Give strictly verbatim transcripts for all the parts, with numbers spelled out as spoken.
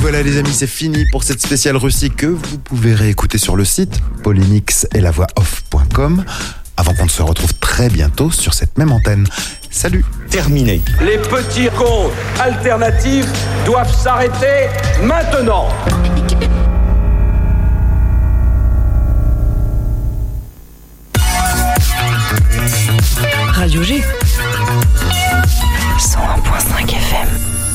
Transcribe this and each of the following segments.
voilà les amis, c'est fini pour cette spéciale Russie que vous pouvez réécouter sur le site polynix et la voix off point com avant qu'on ne se retrouve très bientôt sur cette même antenne. Salut. Terminé. Les petits cons alternatifs doivent s'arrêter maintenant. Radio G cent un virgule cinq F M.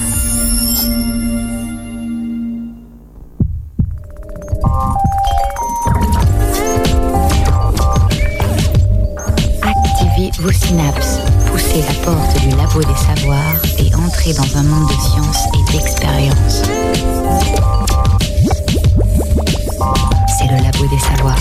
Activez vos synapses, poussez la porte du labo des savoirs et entrez dans un monde de science et d'expérience. C'est le labo des savoirs.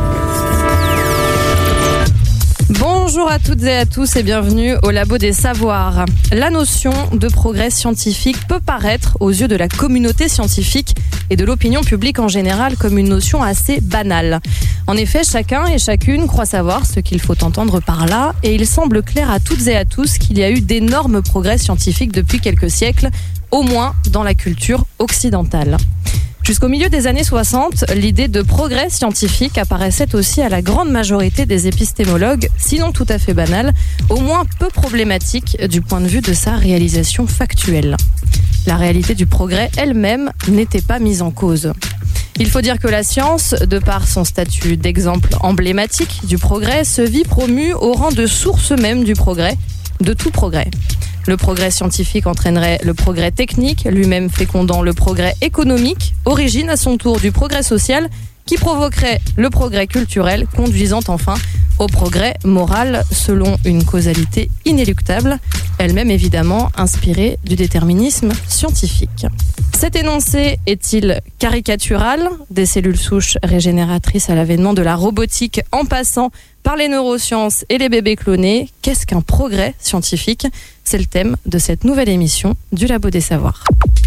Bonjour à toutes et à tous et bienvenue au Labo des Savoirs. La notion de progrès scientifique peut paraître aux yeux de la communauté scientifique et de l'opinion publique en général comme une notion assez banale. En effet, chacun et chacune croit savoir ce qu'il faut entendre par là et il semble clair à toutes et à tous qu'il y a eu d'énormes progrès scientifiques depuis quelques siècles, au moins dans la culture occidentale. Jusqu'au milieu des années soixante, l'idée de progrès scientifique apparaissait aussi à la grande majorité des épistémologues, sinon tout à fait banale, au moins peu problématique du point de vue de sa réalisation factuelle. La réalité du progrès elle-même n'était pas mise en cause. Il faut dire que la science, de par son statut d'exemple emblématique du progrès, se vit promue au rang de source même du progrès, de tout progrès. Le progrès scientifique entraînerait le progrès technique, lui-même fécondant le progrès économique, origine à son tour du progrès social, qui provoquerait le progrès culturel, conduisant enfin au progrès moral selon une causalité inéluctable, elle-même évidemment inspirée du déterminisme scientifique. Cet énoncé est-il caricatural, des cellules souches régénératrices à l'avènement de la robotique en passant par les neurosciences et les bébés clonés? Qu'est-ce qu'un progrès scientifique? C'est le thème de cette nouvelle émission du Labo des Savoirs.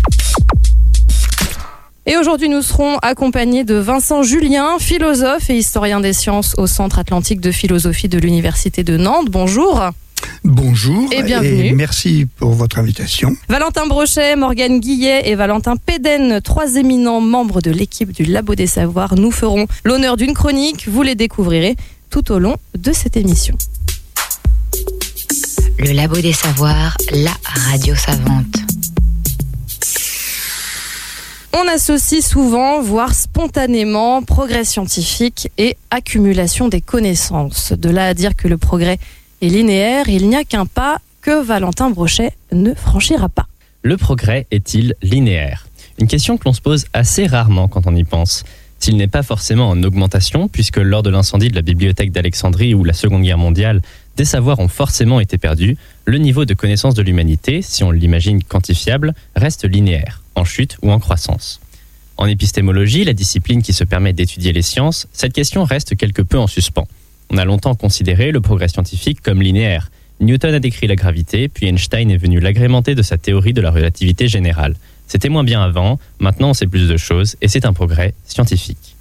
Et aujourd'hui, nous serons accompagnés de Vincent Julien, philosophe et historien des sciences au Centre Atlantique de Philosophie de l'Université de Nantes. Bonjour. Bonjour et bienvenue. Et merci pour votre invitation. Valentin Brochet, Morgane Guillet et Valentin Péden, trois éminents membres de l'équipe du Labo des Savoirs, nous feront l'honneur d'une chronique. Vous les découvrirez tout au long de cette émission. Le Labo des Savoirs, la radio savante. On associe souvent, voire spontanément, progrès scientifique et accumulation des connaissances. De là à dire que le progrès est linéaire, il n'y a qu'un pas que Valentin Brochet ne franchira pas. Le progrès est-il linéaire ? Une question que l'on se pose assez rarement quand on y pense. S'il n'est pas forcément en augmentation, puisque lors de l'incendie de la bibliothèque d'Alexandrie ou la Seconde Guerre mondiale, des savoirs ont forcément été perdus, le niveau de connaissance de l'humanité, si on l'imagine quantifiable, reste linéaire, en chute ou en croissance. En épistémologie, la discipline qui se permet d'étudier les sciences, cette question reste quelque peu en suspens. On a longtemps considéré le progrès scientifique comme linéaire. Newton a décrit la gravité, puis Einstein est venu l'agrémenter de sa théorie de la relativité générale. C'était moins bien avant, maintenant on sait plus de choses, et c'est un progrès scientifique.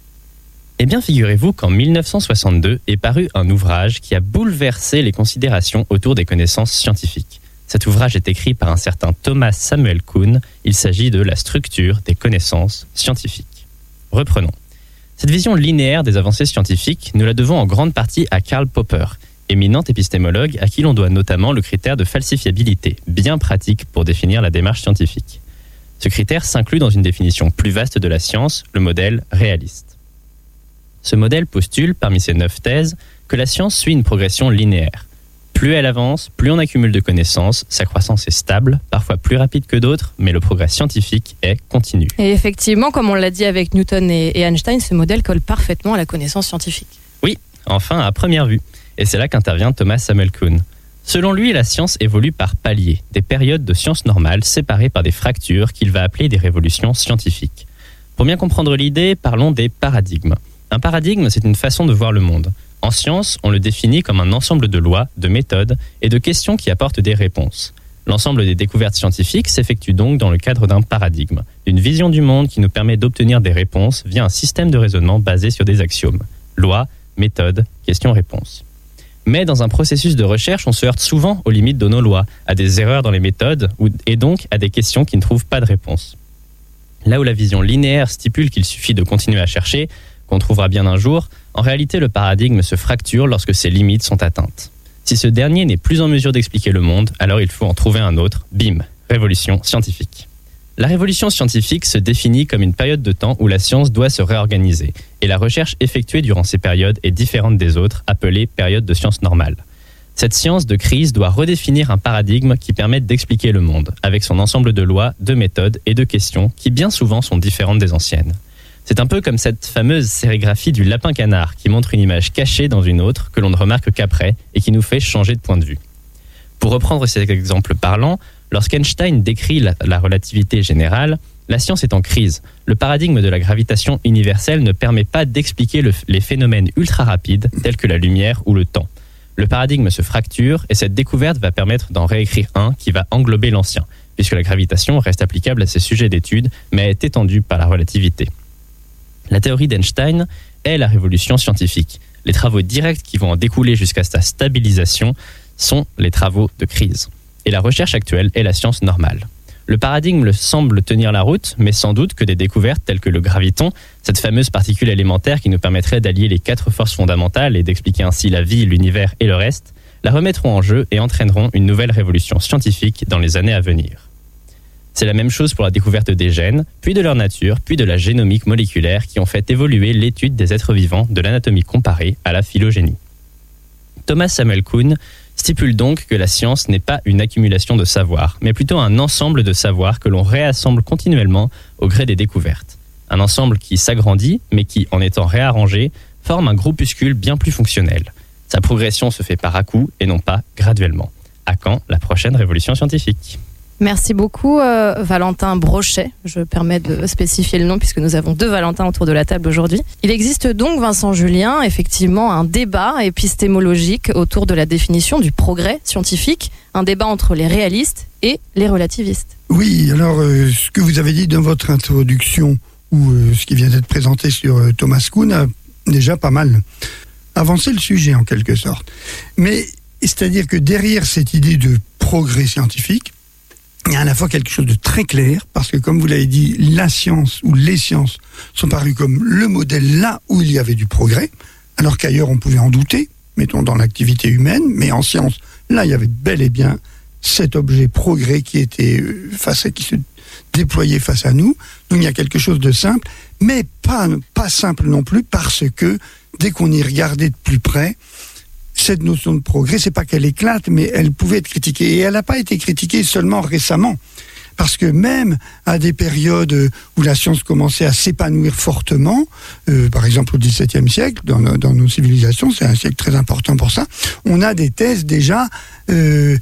Eh bien, figurez-vous qu'en dix-neuf cent soixante-deux est paru un ouvrage qui a bouleversé les considérations autour des connaissances scientifiques. Cet ouvrage est écrit par un certain Thomas Samuel Kuhn. Il s'agit de la structure des connaissances scientifiques. Reprenons. Cette vision linéaire des avancées scientifiques, nous la devons en grande partie à Karl Popper, éminent épistémologue à qui l'on doit notamment le critère de falsifiabilité, bien pratique pour définir la démarche scientifique. Ce critère s'inclut dans une définition plus vaste de la science, le modèle réaliste. Ce modèle postule, parmi ses neuf thèses, que la science suit une progression linéaire. Plus elle avance, plus on accumule de connaissances, sa croissance est stable, parfois plus rapide que d'autres, mais le progrès scientifique est continu. Et effectivement, comme on l'a dit avec Newton et, et Einstein, ce modèle colle parfaitement à la connaissance scientifique. Oui, enfin à première vue. Et c'est là qu'intervient Thomas Samuel Kuhn. Selon lui, la science évolue par paliers, des périodes de sciences normales séparées par des fractures qu'il va appeler des révolutions scientifiques. Pour bien comprendre l'idée, parlons des paradigmes. Un paradigme, c'est une façon de voir le monde. En science, on le définit comme un ensemble de lois, de méthodes et de questions qui apportent des réponses. L'ensemble des découvertes scientifiques s'effectue donc dans le cadre d'un paradigme, d'une vision du monde qui nous permet d'obtenir des réponses via un système de raisonnement basé sur des axiomes. Lois, méthodes, questions-réponses. Mais dans un processus de recherche, on se heurte souvent aux limites de nos lois, à des erreurs dans les méthodes et donc à des questions qui ne trouvent pas de réponse. Là où la vision linéaire stipule qu'il suffit de continuer à chercher, qu'on trouvera bien un jour, en réalité le paradigme se fracture lorsque ses limites sont atteintes. Si ce dernier n'est plus en mesure d'expliquer le monde, alors il faut en trouver un autre. Bim, révolution scientifique. La révolution scientifique se définit comme une période de temps où la science doit se réorganiser, et la recherche effectuée durant ces périodes est différente des autres, appelées périodes de science normale. Cette science de crise doit redéfinir un paradigme qui permette d'expliquer le monde, avec son ensemble de lois, de méthodes et de questions qui bien souvent sont différentes des anciennes. C'est un peu comme cette fameuse sérigraphie du lapin-canard qui montre une image cachée dans une autre que l'on ne remarque qu'après et qui nous fait changer de point de vue. Pour reprendre cet exemple parlant, lorsqu'Einstein décrit la, la relativité générale, la science est en crise. Le paradigme de la gravitation universelle ne permet pas d'expliquer le, les phénomènes ultra rapides tels que la lumière ou le temps. Le paradigme se fracture et cette découverte va permettre d'en réécrire un qui va englober l'ancien, puisque la gravitation reste applicable à ces sujets d'étude, mais est étendue par la relativité. La théorie d'Einstein est la révolution scientifique. Les travaux directs qui vont en découler jusqu'à sa stabilisation sont les travaux de crise. Et la recherche actuelle est la science normale. Le paradigme semble tenir la route, mais sans doute que des découvertes telles que le graviton, cette fameuse particule élémentaire qui nous permettrait d'allier les quatre forces fondamentales et d'expliquer ainsi la vie, l'univers et le reste, la remettront en jeu et entraîneront une nouvelle révolution scientifique dans les années à venir. C'est la même chose pour la découverte des gènes, puis de leur nature, puis de la génomique moléculaire qui ont fait évoluer l'étude des êtres vivants de l'anatomie comparée à la phylogénie. Thomas Samuel Kuhn stipule donc que la science n'est pas une accumulation de savoir, mais plutôt un ensemble de savoirs que l'on réassemble continuellement au gré des découvertes. Un ensemble qui s'agrandit, mais qui, en étant réarrangé, forme un groupuscule bien plus fonctionnel. Sa progression se fait par à-coups et non pas graduellement. À quand la prochaine révolution scientifique ? Merci beaucoup euh, Valentin Brochet, je permets de spécifier le nom puisque nous avons deux Valentins autour de la table aujourd'hui. Il existe donc, Vincent Julien, effectivement un débat épistémologique autour de la définition du progrès scientifique, un débat entre les réalistes et les relativistes. Oui, alors euh, ce que vous avez dit dans votre introduction ou euh, ce qui vient d'être présenté sur euh, Thomas Kuhn a déjà pas mal avancé le sujet en quelque sorte. Mais c'est-à-dire que derrière cette idée de progrès scientifique, il y a à la fois quelque chose de très clair, parce que comme vous l'avez dit, la science ou les sciences sont parues comme le modèle là où il y avait du progrès, alors qu'ailleurs on pouvait en douter, mettons dans l'activité humaine, mais en science, là il y avait bel et bien cet objet progrès qui était face à, qui se déployait face à nous. Donc il y a quelque chose de simple, mais pas, pas simple non plus, parce que dès qu'on y regardait de plus près, cette notion de progrès, c'est pas qu'elle éclate, mais elle pouvait être critiquée. Et elle n'a pas été critiquée seulement récemment. Parce que même à des périodes où la science commençait à s'épanouir fortement, euh, par exemple au dix-septième siècle, dans, nos, dans nos civilisations, c'est un siècle très important pour ça, on a des thèses déjà, euh,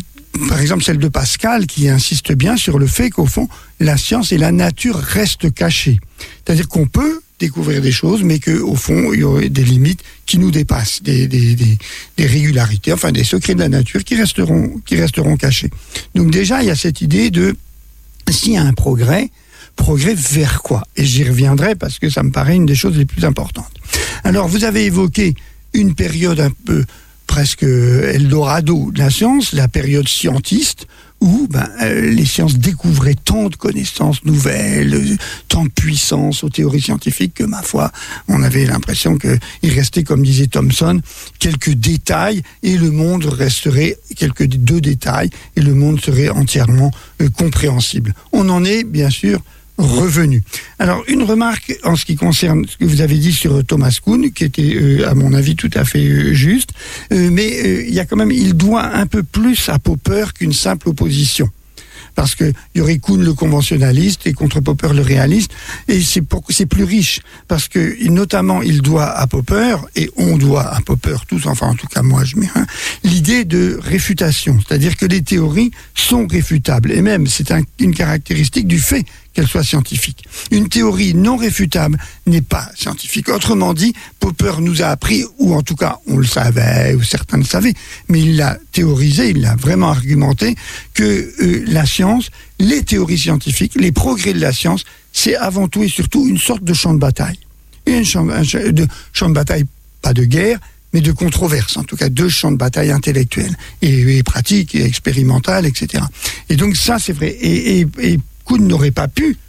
par exemple celle de Pascal, qui insiste bien sur le fait qu'au fond, la science et la nature restent cachées. C'est-à-dire qu'on peut découvrir des choses, mais qu'au fond, il y aurait des limites qui nous dépassent, des, des, des, des régularités, enfin des secrets de la nature qui resteront, qui resteront cachés. Donc déjà, il y a cette idée de, s'il y a un progrès, progrès vers quoi ? Et j'y reviendrai parce que ça me paraît une des choses les plus importantes. Alors, vous avez évoqué une période un peu presque Eldorado de la science, la période scientiste, où ben, euh, les sciences découvraient tant de connaissances nouvelles, euh, tant de puissance aux théories scientifiques que, ma foi, on avait l'impression qu'il restait, comme disait Thomson, quelques détails et le monde resterait, quelques deux détails, et le monde serait entièrement euh, compréhensible. On en est, bien sûr, revenu. Alors, une remarque en ce qui concerne ce que vous avez dit sur Thomas Kuhn, qui était, euh, à mon avis, tout à fait euh, juste, euh, mais euh, il y a quand même, il doit un peu plus à Popper qu'une simple opposition. Parce que il y aurait Kuhn le conventionnaliste et contre Popper le réaliste, et c'est, pour, c'est plus riche, parce que notamment il doit à Popper, et on doit à Popper tous, enfin en tout cas moi je mets un, l'idée de réfutation, c'est-à-dire que les théories sont réfutables, et même c'est un, une caractéristique du fait qu'elle soit scientifique. Une théorie non réfutable n'est pas scientifique. Autrement dit, Popper nous a appris, ou en tout cas on le savait, ou certains le savaient, mais il l'a théorisé, il l'a vraiment argumenté, que euh, la science, les théories scientifiques, les progrès de la science, c'est avant tout et surtout une sorte de champ de bataille. Un champ, un champ de, champ de bataille, pas de guerre, mais de controverse, en tout cas deux champs de bataille intellectuels, et, et pratiques, et expérimentales, et cetera. Et donc ça, c'est vrai. Et, et, et Kuhn n'aurait pas pu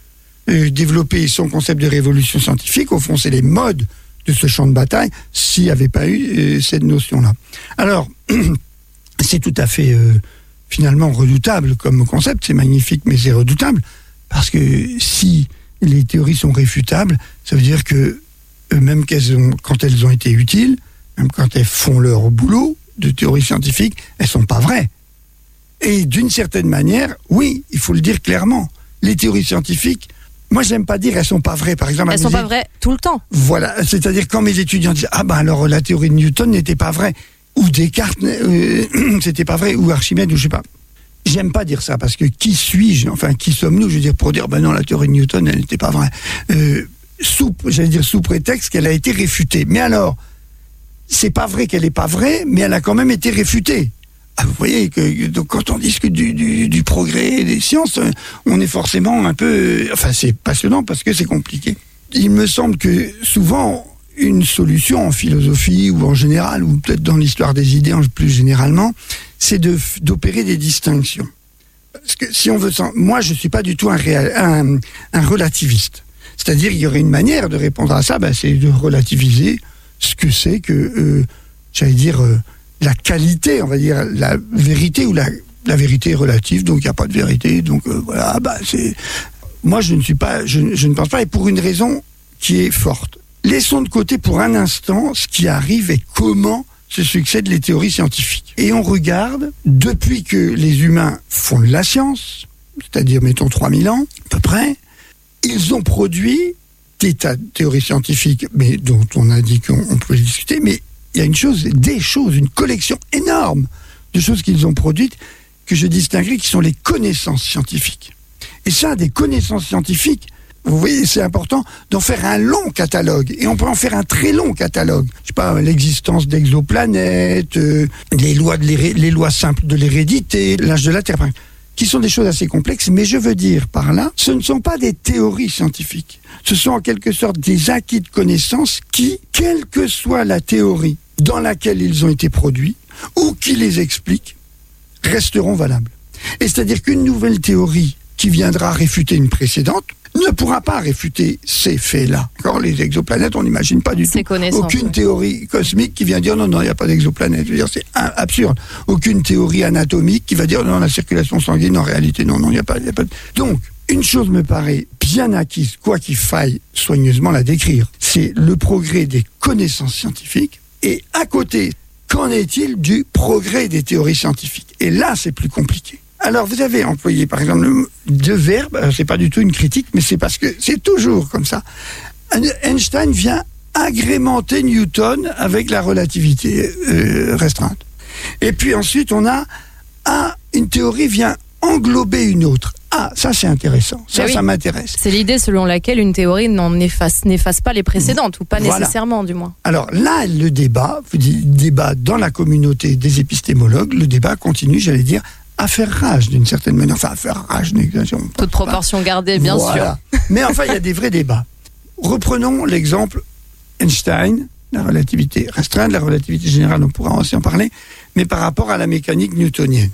euh, développé son concept de révolution scientifique. Au fond, c'est les modes de ce champ de bataille s'il n'y avait pas eu euh, cette notion-là. Alors, c'est tout à fait euh, finalement redoutable comme concept, c'est magnifique, mais c'est redoutable, parce que si les théories sont réfutables, ça veut dire que euh, même qu'elles ont, quand elles ont été utiles, même quand elles font leur boulot de théorie scientifique, elles sont pas vraies. Et d'une certaine manière, oui, il faut le dire clairement, les théories scientifiques, moi j'aime pas dire elles sont pas vraies. Par exemple, elles sont pas vraies tout le temps. Voilà, c'est-à-dire quand mes étudiants disent ah ben alors la théorie de Newton n'était pas vraie, ou Descartes euh, c'était pas vrai, ou Archimède, ou je sais pas. J'aime pas dire ça parce que qui suis-je, enfin qui sommes-nous, je veux dire pour dire ben non la théorie de Newton elle n'était pas vraie. Euh, sous, j'allais dire sous prétexte qu'elle a été réfutée. Mais alors c'est pas vrai qu'elle est pas vraie, mais elle a quand même été réfutée. Ah, vous voyez que donc, quand on discute du, du, du progrès des sciences, on est forcément un peu... Enfin, c'est passionnant parce que c'est compliqué. Il me semble que souvent, une solution en philosophie ou en général, ou peut-être dans l'histoire des idées plus généralement, c'est de, d'opérer des distinctions. Parce que si on veut... Moi, je ne suis pas du tout un, réal, un, un relativiste. C'est-à-dire, il y aurait une manière de répondre à ça, ben, c'est de relativiser ce que c'est que, euh, j'allais dire... Euh, la qualité, on va dire, la vérité, ou la, la vérité est relative, donc il n'y a pas de vérité, donc euh, voilà, bah c'est... Moi, je ne suis pas, je, je ne pense pas, et pour une raison qui est forte. Laissons de côté pour un instant ce qui arrive et comment se succèdent les théories scientifiques. Et on regarde, depuis que les humains font de la science, c'est-à-dire, mettons, trois mille ans, à peu près, ils ont produit des tas de théories scientifiques, mais dont on a dit qu'on on pouvait discuter, mais il y a une chose, des choses, une collection énorme de choses qu'ils ont produites que je distinguerai qui sont les connaissances scientifiques. Et ça, des connaissances scientifiques, vous voyez, c'est important d'en faire un long catalogue. Et on peut en faire un très long catalogue. Je sais pas, l'existence d'exoplanètes, euh, les lois de l'héré- les lois simples de l'hérédité, l'âge de la Terre, qui sont des choses assez complexes, mais je veux dire par là, ce ne sont pas des théories scientifiques. Ce sont en quelque sorte des acquis de connaissances qui, quelle que soit la théorie dans laquelle ils ont été produits, ou qui les explique, resteront valables. Et c'est-à-dire qu'une nouvelle théorie qui viendra réfuter une précédente ne pourra pas réfuter ces faits-là. Quand les exoplanètes, on n'imagine pas du tout aucune théorie cosmique qui vient dire non, non, il n'y a pas d'exoplanète. Je veux dire, c'est absurde. Aucune théorie anatomique qui va dire non, la circulation sanguine, en réalité, non, non, il n'y a pas, il n'y a pas. Donc, une chose me paraît bien acquise, quoi qu'il faille soigneusement la décrire, c'est le progrès des connaissances scientifiques. Et à côté, qu'en est-il du progrès des théories scientifiques? Et là, c'est plus compliqué. Alors, vous avez employé, par exemple, deux verbes. C'est pas du tout une critique, mais c'est parce que c'est toujours comme ça. Einstein vient agrémenter Newton avec la relativité euh, restreinte. Et puis ensuite, on a ah, une théorie vient englober une autre. Ah, ça c'est intéressant, ça, oui, ça m'intéresse. C'est l'idée selon laquelle une théorie n'en efface, n'efface pas les précédentes, ou pas voilà. Nécessairement du moins. Alors là, le débat, vous dites, débat dans la communauté des épistémologues, le débat continue, j'allais dire, à faire rage d'une certaine manière. Enfin, à faire rage, n'exagérons pas. Toute proportion gardée, bien voilà. sûr. Mais enfin, il y a des vrais débats. Reprenons l'exemple Einstein, la relativité restreinte, la relativité générale, on pourra aussi en parler, mais par rapport à la mécanique newtonienne.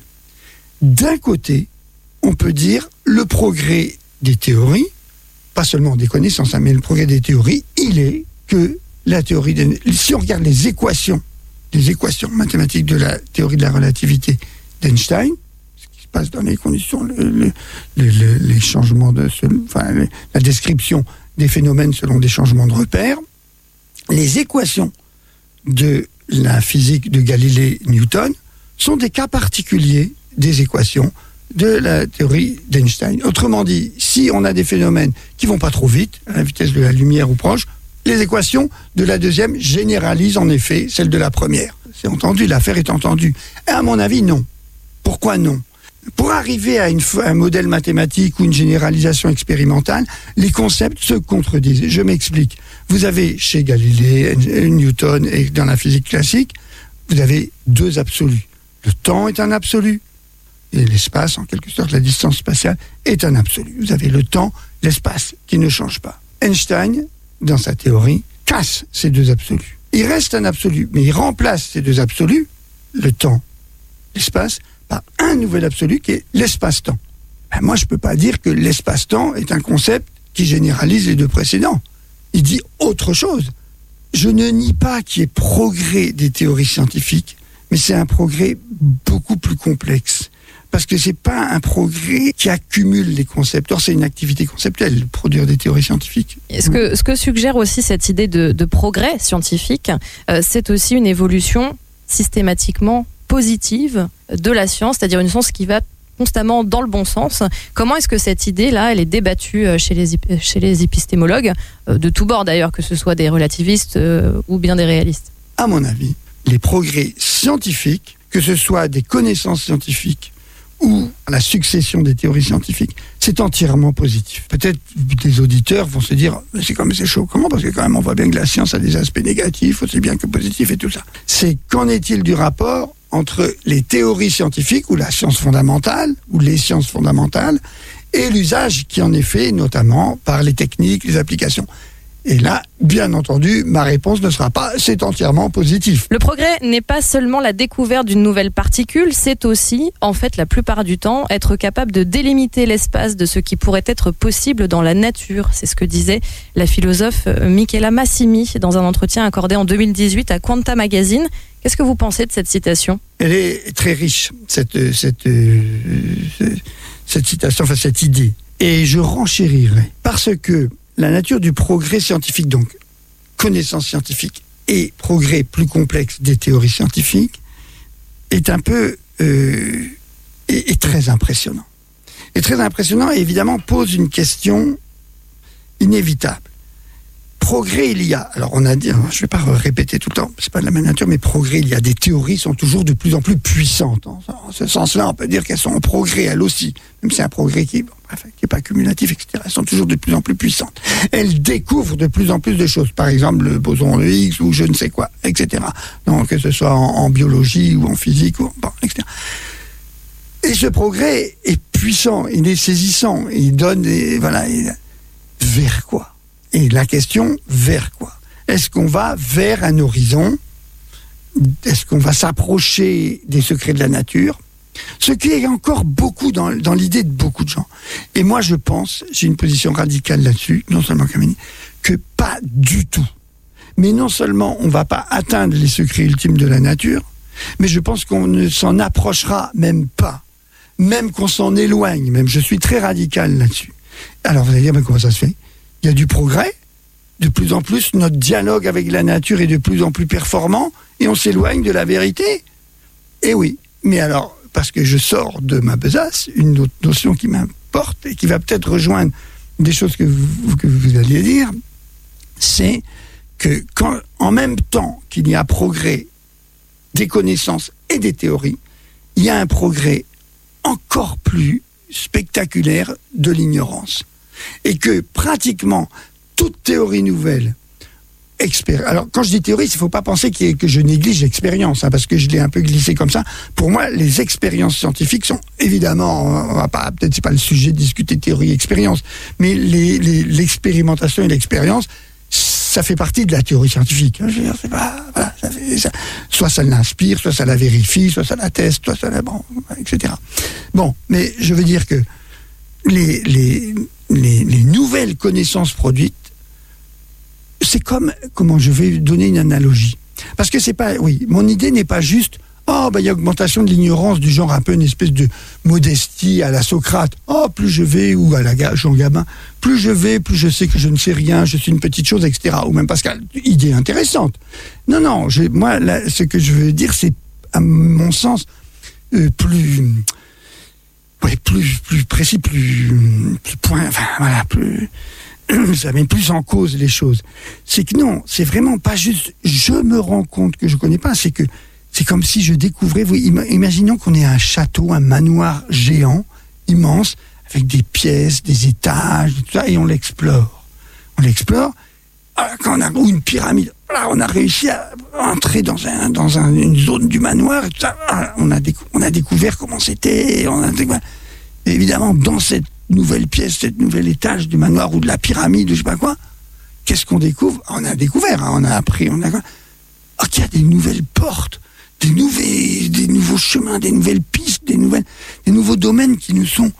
D'un côté, on peut dire le progrès des théories, pas seulement des connaissances, mais le progrès des théories, il est que la théorie, de, si on regarde les équations, les équations mathématiques de la théorie de la relativité d'Einstein, ce qui se passe dans les conditions, le, le, le, le, les changements de, enfin, le, la description des phénomènes selon des changements de repères, les équations de la physique de Galilée-Newton sont des cas particuliers des équations de la théorie d'Einstein. Autrement dit, si on a des phénomènes qui vont pas trop vite, à la vitesse de la lumière ou proche, les équations de la deuxième généralisent en effet celles de la première. C'est entendu, l'affaire est entendue. Et à mon avis, non. Pourquoi non ? Pour arriver à une, un modèle mathématique ou une généralisation expérimentale, les concepts se contredisent. Je m'explique. Vous avez chez Galilée, Newton et dans la physique classique, vous avez deux absolus. Le temps est un absolu. Et l'espace, en quelque sorte, la distance spatiale, est un absolu. Vous avez le temps, l'espace, qui ne changent pas. Einstein, dans sa théorie, casse ces deux absolus. Il reste un absolu, mais il remplace ces deux absolus, le temps, l'espace, par un nouvel absolu qui est l'espace-temps. Ben moi, je ne peux pas dire que l'espace-temps est un concept qui généralise les deux précédents. Il dit autre chose. Je ne nie pas qu'il y ait progrès des théories scientifiques, mais c'est un progrès beaucoup plus complexe. Parce que c'est pas un progrès qui accumule les concepts. Or, c'est une activité conceptuelle, produire des théories scientifiques. Et ce que, ce que suggère aussi cette idée de, de progrès scientifique, euh, c'est aussi une évolution systématiquement positive de la science, c'est-à-dire une science qui va constamment dans le bon sens. Comment est-ce que cette idée-là, elle est débattue chez les, chez les épistémologues, de tous bords d'ailleurs, que ce soit des relativistes euh, ou bien des réalistes? À mon avis, les progrès scientifiques, que ce soit des connaissances scientifiques ou la succession des théories scientifiques, c'est entièrement positif. Peut-être des auditeurs vont se dire « c'est comme c'est chaud, comment ?» Parce que quand même on voit bien que la science a des aspects négatifs, aussi bien que positifs et tout ça. C'est qu'en est-il du rapport entre les théories scientifiques, ou la science fondamentale, ou les sciences fondamentales, et l'usage qui en est fait, notamment par les techniques, les applications. Et là, bien entendu, ma réponse ne sera pas « c'est entièrement positif ». Le progrès n'est pas seulement la découverte d'une nouvelle particule, c'est aussi, en fait, la plupart du temps, être capable de délimiter l'espace de ce qui pourrait être possible dans la nature. C'est ce que disait la philosophe Michela Massimi dans un entretien accordé en deux mille dix-huit à Quanta Magazine. Qu'est-ce que vous pensez de cette citation ? Elle est très riche, cette, cette, euh, cette citation, enfin cette idée. Et je renchérirai, parce que la nature du progrès scientifique, donc connaissance scientifique et progrès plus complexe des théories scientifiques, est un peu euh, est, est très impressionnant. Et très impressionnant et évidemment pose une question inévitable. Progrès, il y a, alors on a dit, je ne vais pas répéter tout le temps, c'est pas de la même nature, mais progrès, il y a des théories qui sont toujours de plus en plus puissantes. En, en ce sens-là, on peut dire qu'elles sont en progrès, elles aussi, même si c'est un progrès qui bon, bref, qui n'est pas cumulatif, et cetera. Elles sont toujours de plus en plus puissantes. Elles découvrent de plus en plus de choses, par exemple le boson de Higgs ou je ne sais quoi, et cetera. Donc, que ce soit en, en biologie ou en physique, ou, bon, et cetera. Et ce progrès est puissant, il est saisissant, il donne, des, voilà, il, vers quoi ? Et la question, vers quoi ? Est-ce qu'on va vers un horizon ? Est-ce qu'on va s'approcher des secrets de la nature ? Ce qui est encore beaucoup dans, dans l'idée de beaucoup de gens. Et moi, je pense, j'ai une position radicale là-dessus, non seulement Kamini, que pas du tout. Mais non seulement on ne va pas atteindre les secrets ultimes de la nature, mais je pense qu'on ne s'en approchera même pas. Même qu'on s'en éloigne, même. Je suis très radical là-dessus. Alors, vous allez dire, mais comment ça se fait ? Il y a du progrès, de plus en plus, notre dialogue avec la nature est de plus en plus performant, et on s'éloigne de la vérité. Eh oui, mais alors, parce que je sors de ma besace, une autre notion qui m'importe, et qui va peut-être rejoindre des choses que vous, que vous alliez dire, c'est que quand, en même temps qu'il y a progrès des connaissances et des théories, il y a un progrès encore plus spectaculaire de l'ignorance. Et que pratiquement toute théorie nouvelle, expéri- alors quand je dis théorie, il ne faut pas penser qu'il y ait, que je néglige l'expérience, hein, parce que je l'ai un peu glissé comme ça. Pour moi, les expériences scientifiques sont évidemment, on va pas, peut-être c'est pas le sujet de discuter théorie et expérience, mais les, les, l'expérimentation et l'expérience, ça fait partie de la théorie scientifique. Je veux dire, c'est pas, voilà, ça fait, ça, soit ça l'inspire, soit ça la vérifie, soit ça la teste, soit ça la, bon, et cetera. Bon, mais je veux dire que les, les Les, les nouvelles connaissances produites, c'est comme, comment je vais donner une analogie. Parce que c'est pas, oui, mon idée n'est pas juste, oh, ben, il y a augmentation de l'ignorance du genre un peu une espèce de modestie à la Socrate. Oh, plus je vais, ou à la Jean Gabin, plus je vais, plus je sais que je ne sais rien, je suis une petite chose, et cetera. Ou même Pascal, idée intéressante. Non, non, je, moi, là, ce que je veux dire, c'est, à mon sens, euh, plus, oui, plus, plus précis, plus, plus point, enfin, voilà, plus, ça met plus en cause les choses. C'est que non, c'est vraiment pas juste, je me rends compte que je connais pas, c'est que, c'est comme si je découvrais, vous, imaginons qu'on ait un château, un manoir géant, immense, avec des pièces, des étages, tout ça, et on l'explore. On l'explore, quand on a, ou une pyramide, là, on a réussi à entrer dans un, dans un, une zone du manoir, et tout ça, on a, décou- on a découvert comment c'était, on a découvert, et évidemment, dans cette nouvelle pièce, cette nouvel étage du manoir, ou de la pyramide, ou je sais pas quoi, qu'est-ce qu'on découvre? On a découvert, hein, on a appris, on a, oh, qu'il y a des nouvelles portes, des, nouvelles, des nouveaux chemins, des nouvelles pistes, des, nouvelles, des nouveaux domaines qui nous sont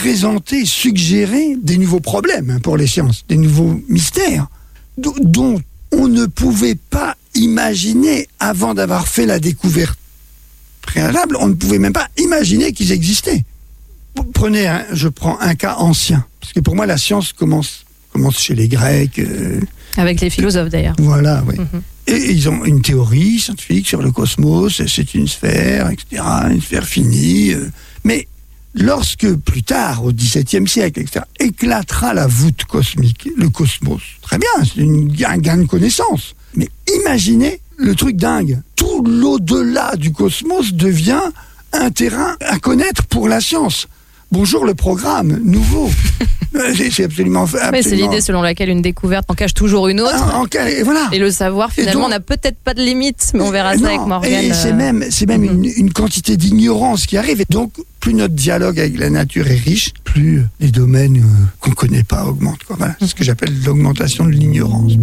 présenter, suggérer des nouveaux problèmes pour les sciences, des nouveaux mystères dont on ne pouvait pas imaginer avant d'avoir fait la découverte préalable. On ne pouvait même pas imaginer qu'ils existaient. Prenez, un, je prends un cas ancien, parce que pour moi la science commence, commence chez les Grecs. Euh, Avec les philosophes d'ailleurs. Voilà, oui. Mm-hmm. Et ils ont une théorie scientifique sur le cosmos, c'est une sphère, et cetera, une sphère finie. Euh, mais lorsque, plus tard, au dix-septième siècle, et cetera, éclatera la voûte cosmique, le cosmos, très bien, c'est une, un gain de connaissance. Mais imaginez le truc dingue. Tout l'au-delà du cosmos devient un terrain à connaître pour la science. Bonjour le programme nouveau. C'est absolument, absolument... Ouais, c'est l'idée selon laquelle une découverte en cache toujours une autre. Ah, en, et, voilà. Et le savoir, finalement, donc, n'a peut-être pas de limite, mais on verra non, ça avec Morgane. Et c'est même, c'est même mm-hmm. une, une quantité d'ignorance qui arrive. Et donc, plus notre dialogue avec la nature est riche, plus les domaines euh, qu'on ne connaît pas augmentent. Quoi. Voilà, c'est ce que j'appelle l'augmentation de l'ignorance.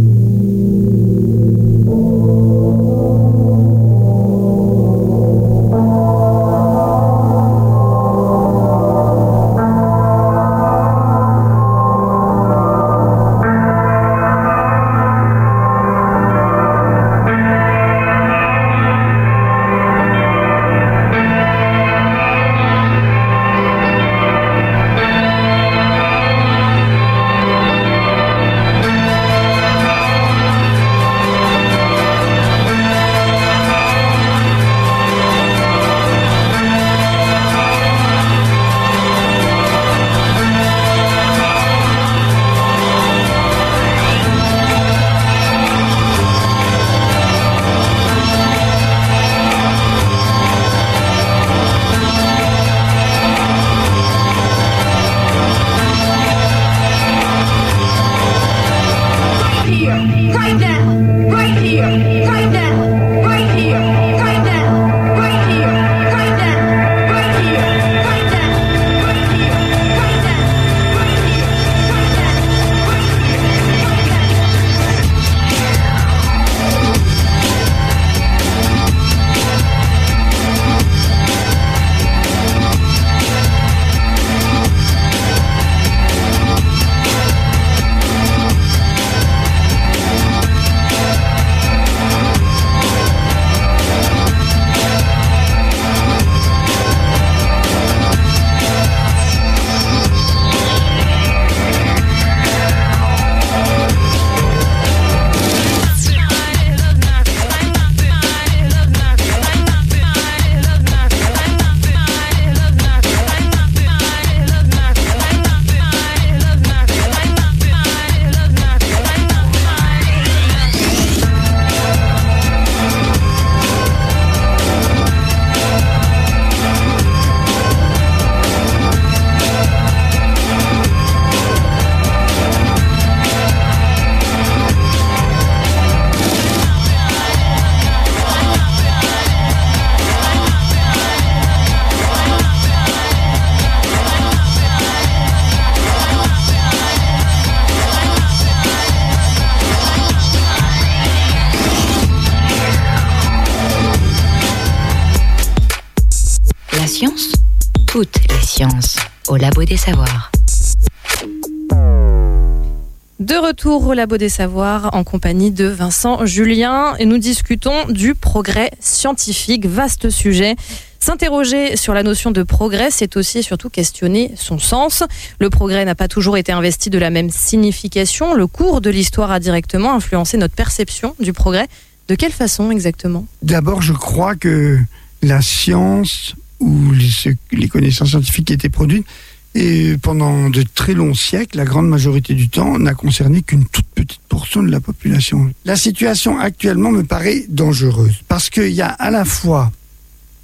Science, toutes les sciences, au Labo des Savoirs. De retour au Labo des Savoirs en compagnie de Vincent Julien et nous discutons du progrès scientifique, vaste sujet. S'interroger sur la notion de progrès, c'est aussi et surtout questionner son sens. Le progrès n'a pas toujours été investi de la même signification. Le cours de l'histoire a directement influencé notre perception du progrès. De quelle façon exactement ? D'abord, je crois que la science ou les, les connaissances scientifiques qui étaient produites, et pendant de très longs siècles, la grande majorité du temps, n'a concerné qu'une toute petite portion de la population. La situation actuellement me paraît dangereuse, parce qu'il y a à la fois... Pourquoi ?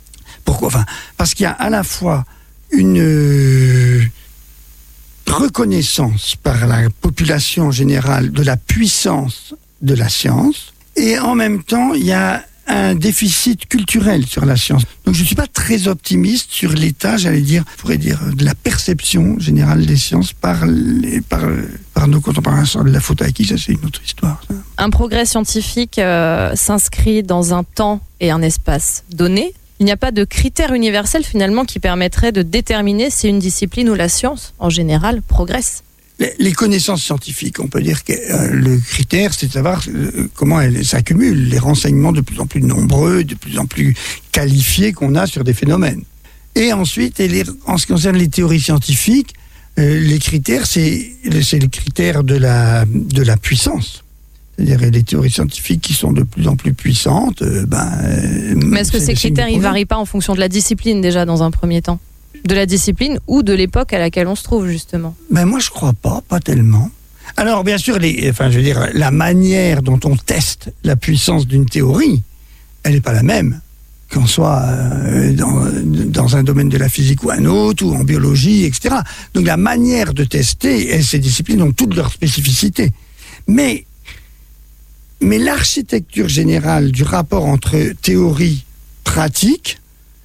Enfin, parce qu'il y a à la fois une euh, reconnaissance par la population en général de la puissance de la science, et en même temps, il y a un déficit culturel sur la science. Donc je ne suis pas très optimiste sur l'état, j'allais dire, je pourrais dire, de la perception générale des sciences par, les, par, par nos contemporains. De la faute à qui, ça c'est une autre histoire. Ça. Un progrès scientifique euh, s'inscrit dans un temps et un espace donné. il n'y a pas de critères universels finalement qui permettraient de déterminer si une discipline ou la science, en général, progresse. Les connaissances scientifiques, on peut dire que euh, le critère, c'est de savoir euh, comment elles s'accumulent, les renseignements de plus en plus nombreux, de plus en plus qualifiés qu'on a sur des phénomènes. Et ensuite, et les, en ce qui concerne les théories scientifiques, euh, les critères, c'est, c'est les critères de la, de la puissance. C'est-à-dire les théories scientifiques qui sont de plus en plus puissantes. Euh, ben, euh, Mais est-ce que ces critères, ils varient pas en fonction de la discipline déjà dans un premier temps ? De la discipline ou de l'époque à laquelle on se trouve, justement? Ben moi, je crois pas, pas tellement. Alors, bien sûr, les, enfin, je veux dire, la manière dont on teste la puissance d'une théorie, elle n'est pas la même, qu'on soit euh, dans, dans un domaine de la physique ou un autre, ou en biologie, et cetera. Donc, la manière de tester, et ces disciplines ont toutes leurs spécificités. Mais, mais l'architecture générale du rapport entre théorie, pratique,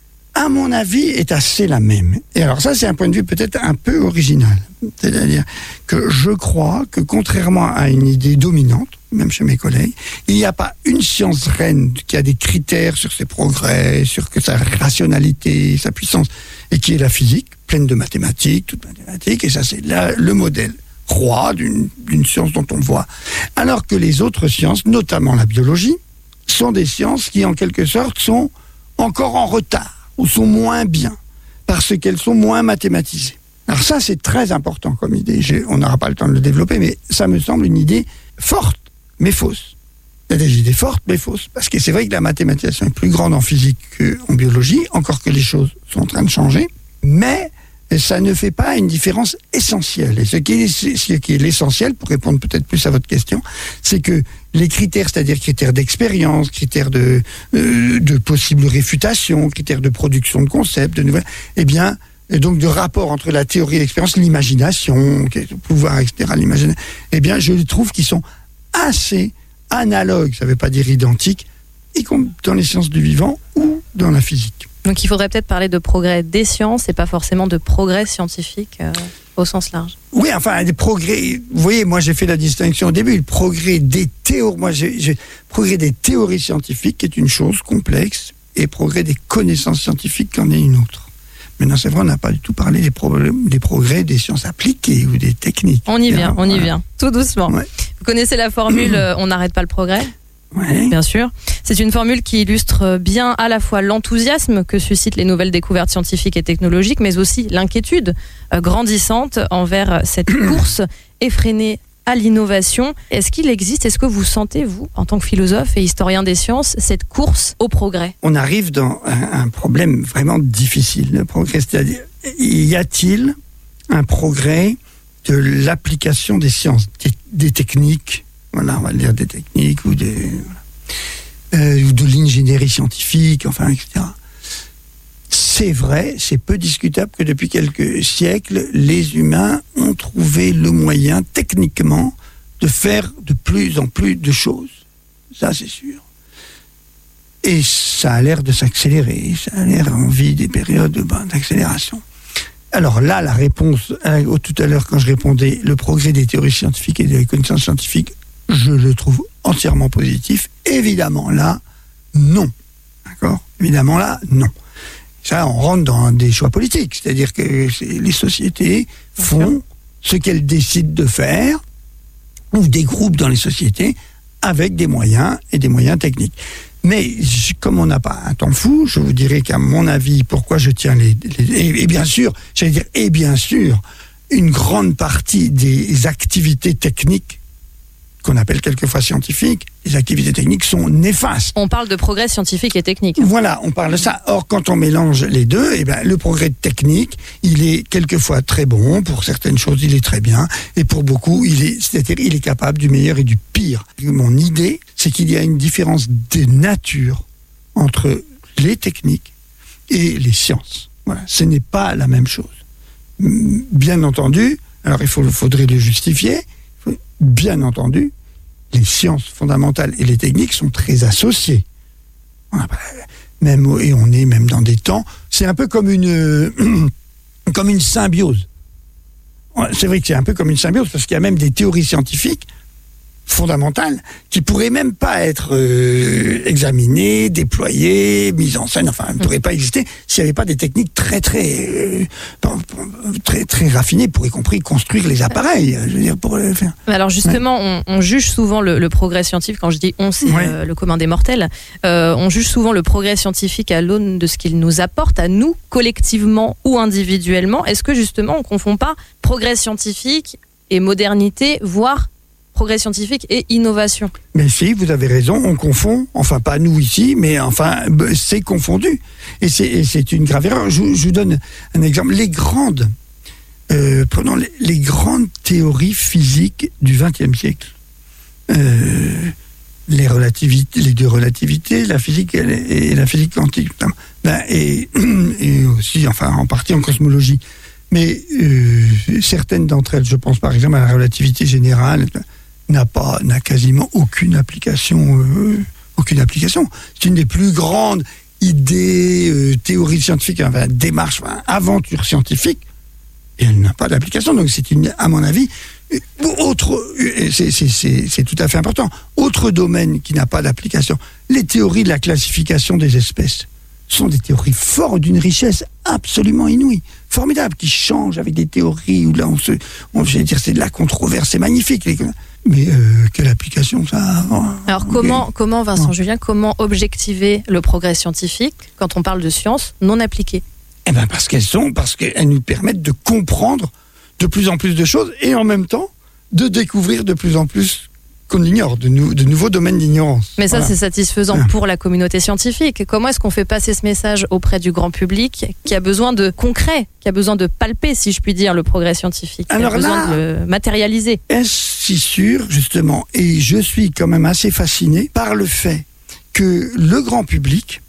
à mon avis, est assez la même. Et alors ça, c'est un point de vue peut-être un peu original. C'est-à-dire que je crois que, contrairement à une idée dominante, même chez mes collègues, il n'y a pas une science reine qui a des critères sur ses progrès, sur que sa rationalité, sa puissance, et qui est la physique, pleine de mathématiques, toute mathématiques, et ça, c'est là le modèle roi d'une, d'une science dont on voit. Alors que les autres sciences, notamment la biologie, sont des sciences qui, en quelque sorte, sont encore en retard, ou sont moins bien, parce qu'elles sont moins mathématisées. Alors ça, c'est très important comme idée. J'ai, on n'aura pas le temps de le développer, mais ça me semble une idée forte, mais fausse. Il y a des idées fortes, mais fausses. Parce que c'est vrai que la mathématisation est plus grande en physique qu'en biologie, encore que les choses sont en train de changer, mais ça ne fait pas une différence essentielle. Et ce qui est, ce qui est l'essentiel, pour répondre peut-être plus à votre question, c'est que les critères, c'est-à-dire critères d'expérience, critères de, euh, de possible réfutation, critères de production de concepts, de nouvelles, eh bien, et donc de rapport entre la théorie et l'expérience, l'imagination, le pouvoir, et cetera, l'imagination, eh bien, je trouve qu'ils sont assez analogues, ça ne veut pas dire identiques, y compris dans les sciences du vivant ou dans la physique. Donc il faudrait peut-être parler de progrès des sciences et pas forcément de progrès scientifique euh, au sens large. Oui, enfin, des progrès. Vous voyez, moi j'ai fait la distinction au début. Le progrès des théories, moi j'ai, j'ai progrès des théories scientifiques qui est une chose complexe et progrès des connaissances scientifiques qui en est une autre. Maintenant, c'est vrai, on n'a pas du tout parlé des, pro- des progrès des sciences appliquées ou des techniques. On y vient, on voilà. y vient, tout doucement. Ouais. Vous connaissez la formule euh, on n'arrête pas le progrès ? Ouais. Bien sûr. C'est une formule qui illustre bien à la fois l'enthousiasme que suscitent les nouvelles découvertes scientifiques et technologiques, mais aussi l'inquiétude euh, grandissante envers cette course effrénée à l'innovation. Est-ce qu'il existe, est-ce que vous sentez, vous, en tant que philosophe et historien des sciences, cette course au progrès ? On arrive dans un, un problème vraiment difficile. Le progrès, c'est-à-dire, y a-t-il un progrès de l'application des sciences, des, des techniques ? Voilà, on va dire des techniques ou des, euh, ou de l'ingénierie scientifique, enfin, et cetera. C'est vrai, c'est peu discutable que depuis quelques siècles, les humains ont trouvé le moyen, techniquement, de faire de plus en plus de choses. Ça, c'est sûr. Et ça a l'air de s'accélérer, ça a l'air en vie des périodes ben, d'accélération. Alors là, la réponse, euh, tout à l'heure, quand je répondais, le progrès des théories scientifiques et des connaissances scientifiques, je le trouve entièrement positif. Évidemment, là, non. D'accord ? Évidemment, là, non. Ça, on rentre dans des choix politiques. C'est-à-dire que les sociétés font ce qu'elles décident de faire, ou des groupes dans les sociétés, avec des moyens et des moyens techniques. Mais comme on n'a pas un temps fou, je vous dirais qu'à mon avis, pourquoi je tiens les... les et, et bien sûr, j'allais dire, et bien sûr, une grande partie des activités techniques qu'on appelle quelquefois scientifiques, les activités techniques sont néfastes. On parle de progrès scientifique et technique. Voilà, on parle de ça. Or, quand on mélange les deux, eh ben, le progrès technique, il est quelquefois très bon. Pour certaines choses, il est très bien. Et pour beaucoup, il est, c'est-à-dire, il est capable du meilleur et du pire. Mon idée, c'est qu'il y a une différence de nature entre les techniques et les sciences. Voilà, ce n'est pas la même chose. Bien entendu, alors il faut, faudrait le justifier. Bien entendu, les sciences fondamentales et les techniques sont très associées. On a, même, et on est même dans des temps, c'est un peu comme une, comme une symbiose. C'est vrai que c'est un peu comme une symbiose, parce qu'il y a même des théories scientifiques fondamentales qui pourraient même pas être euh, examinées, déployées, mises en scène, enfin, ne pourraient pas exister s'il n'y avait pas des techniques très, très, euh, très, très raffinées pour, y compris, construire les appareils, je veux dire, pour le faire. Alors justement, ouais. on, on juge souvent le, le progrès scientifique, quand je dis on, c'est ouais. euh, le commun des mortels, euh, on juge souvent le progrès scientifique à l'aune de ce qu'il nous apporte, à nous, collectivement ou individuellement. Est-ce que justement, on ne confond pas progrès scientifique et modernité, voire progrès scientifique et innovation? Mais si, vous avez raison, on confond, enfin pas nous ici, mais enfin c'est confondu. Et c'est, et c'est une grave erreur. Je, je vous donne un exemple. Les grandes, euh, prenons les, les grandes théories physiques du vingtième siècle. Euh, les relativités, les deux relativités, la physique et, et la physique quantique. Ben, et, et aussi, enfin en partie en cosmologie. Mais euh, certaines d'entre elles, je pense par exemple à la relativité générale, n'a pas, n'a quasiment aucune application, euh, aucune application. C'est une des plus grandes idées, euh, théories scientifiques, enfin, démarches, enfin, aventures scientifiques, et elle n'a pas d'application. Donc c'est une, à mon avis, autre, c'est, c'est, c'est, c'est tout à fait important. Autre domaine qui n'a pas d'application, les théories de la classification des espèces sont des théories fortes, d'une richesse absolument inouïe, formidable, qui changent avec des théories où là on se, on, je vais dire, c'est de la controverse, c'est magnifique. Les, mais euh, quelle application ça a? Alors okay. comment, comment Vincent ouais. Julien, comment objectiver le progrès scientifique quand on parle de sciences non appliquées? Eh ben parce qu'elles sont, parce qu'elles nous permettent de comprendre de plus en plus de choses et en même temps de découvrir de plus en plus qu'on ignore, de, nou- de nouveaux domaines d'ignorance. Mais ça, voilà. C'est satisfaisant pour la communauté scientifique. Comment est-ce qu'on fait passer ce message auprès du grand public qui a besoin de concret, qui a besoin de palper, si je puis dire, le progrès scientifique, qui Alors a besoin là, de le matérialiser? Est-ce si sûr, justement, et je suis quand même assez fasciné par le fait que le grand public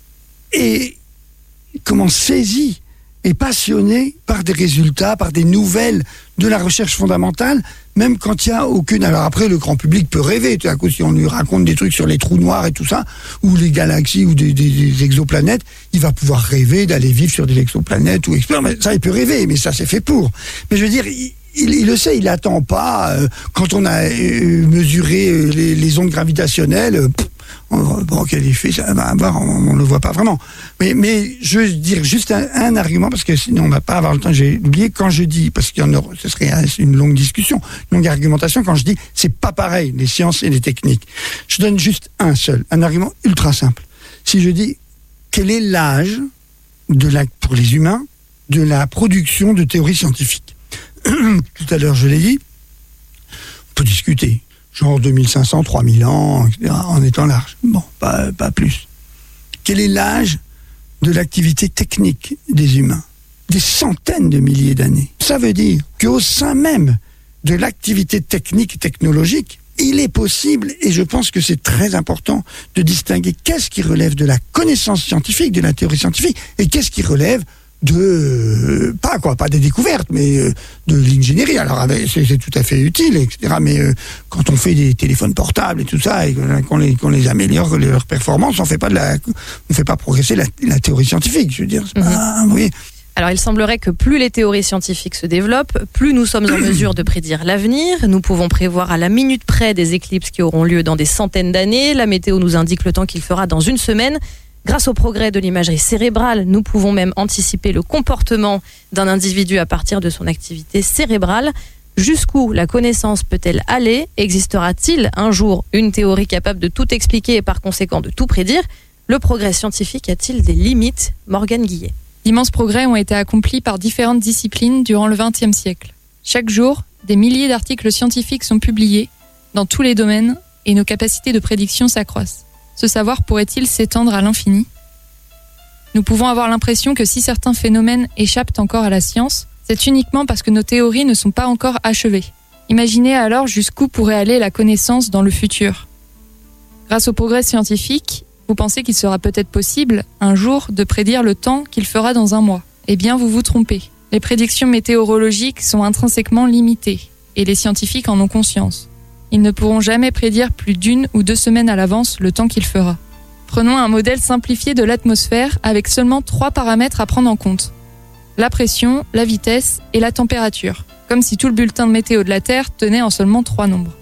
est, comment, saisi et passionné par des résultats, par des nouvelles de la recherche fondamentale, même quand il n'y a aucune... Alors après, le grand public peut rêver, tout à coup, si on lui raconte des trucs sur les trous noirs et tout ça, ou les galaxies, ou des, des, des exoplanètes, il va pouvoir rêver d'aller vivre sur des exoplanètes, ou explorer, ça, il peut rêver, mais ça, c'est fait pour. Mais je veux dire... Il, Il, il le sait, il n'attend pas. Euh, quand on a euh, mesuré euh, les, les ondes gravitationnelles, euh, pff, on, bon, quel effet ça va avoir, on ne le voit pas vraiment. Mais, mais je veux dire juste un, un argument, parce que sinon on ne va pas avoir le temps. J'ai oublié quand je dis, parce qu'il y en a, ce serait une longue discussion, une longue argumentation, quand je dis c'est pas pareil, les sciences et les techniques. Je donne juste un seul, un argument ultra simple. Si je dis quel est l'âge de la, pour les humains de la production de théories scientifiques. Tout à l'heure, je l'ai dit, on peut discuter, genre deux mille cinq cents, trois mille ans, et cetera, en étant large. Bon, pas, pas plus. Quel est l'âge de l'activité technique des humains? Des centaines de milliers d'années. Ça veut dire qu'au sein même de l'activité technique et technologique, il est possible, et je pense que c'est très important, de distinguer qu'est-ce qui relève de la connaissance scientifique, de la théorie scientifique, et qu'est-ce qui relève de euh, pas quoi pas des découvertes mais euh, de l'ingénierie. Alors c'est, c'est tout à fait utile, etc., mais euh, quand on fait des téléphones portables et tout ça et qu'on les qu'on les améliore leurs performances, on fait pas de la on fait pas progresser la, la théorie scientifique, je veux dire, c'est pas, mm-hmm. vous voyez. Alors, il semblerait que plus les théories scientifiques se développent, plus nous sommes en mesure de prédire l'avenir. Nous pouvons prévoir à la minute près des éclipses qui auront lieu dans des centaines d'années. La météo nous indique le temps qu'il fera dans une semaine. Grâce au progrès de l'imagerie cérébrale, nous pouvons même anticiper le comportement d'un individu à partir de son activité cérébrale. Jusqu'où la connaissance peut-elle aller? Existera-t-il un jour une théorie capable de tout expliquer et par conséquent de tout prédire? Le progrès scientifique a-t-il des limites? Morgane Guillet. D'immenses progrès ont été accomplis par différentes disciplines durant le vingtième siècle. Chaque jour, des milliers d'articles scientifiques sont publiés dans tous les domaines et nos capacités de prédiction s'accroissent. Ce savoir pourrait-il s'étendre à l'infini? Nous pouvons avoir l'impression que si certains phénomènes échappent encore à la science, c'est uniquement parce que nos théories ne sont pas encore achevées. Imaginez alors jusqu'où pourrait aller la connaissance dans le futur. Grâce au progrès scientifique, vous pensez qu'il sera peut-être possible, un jour, de prédire le temps qu'il fera dans un mois. Eh bien, vous vous trompez. Les prédictions météorologiques sont intrinsèquement limitées, et les scientifiques en ont conscience. Ils ne pourront jamais prédire plus d'une ou deux semaines à l'avance le temps qu'il fera. Prenons un modèle simplifié de l'atmosphère avec seulement trois paramètres à prendre en compte. La pression, la vitesse et la température. Comme si tout le bulletin de météo de la Terre tenait en seulement trois nombres.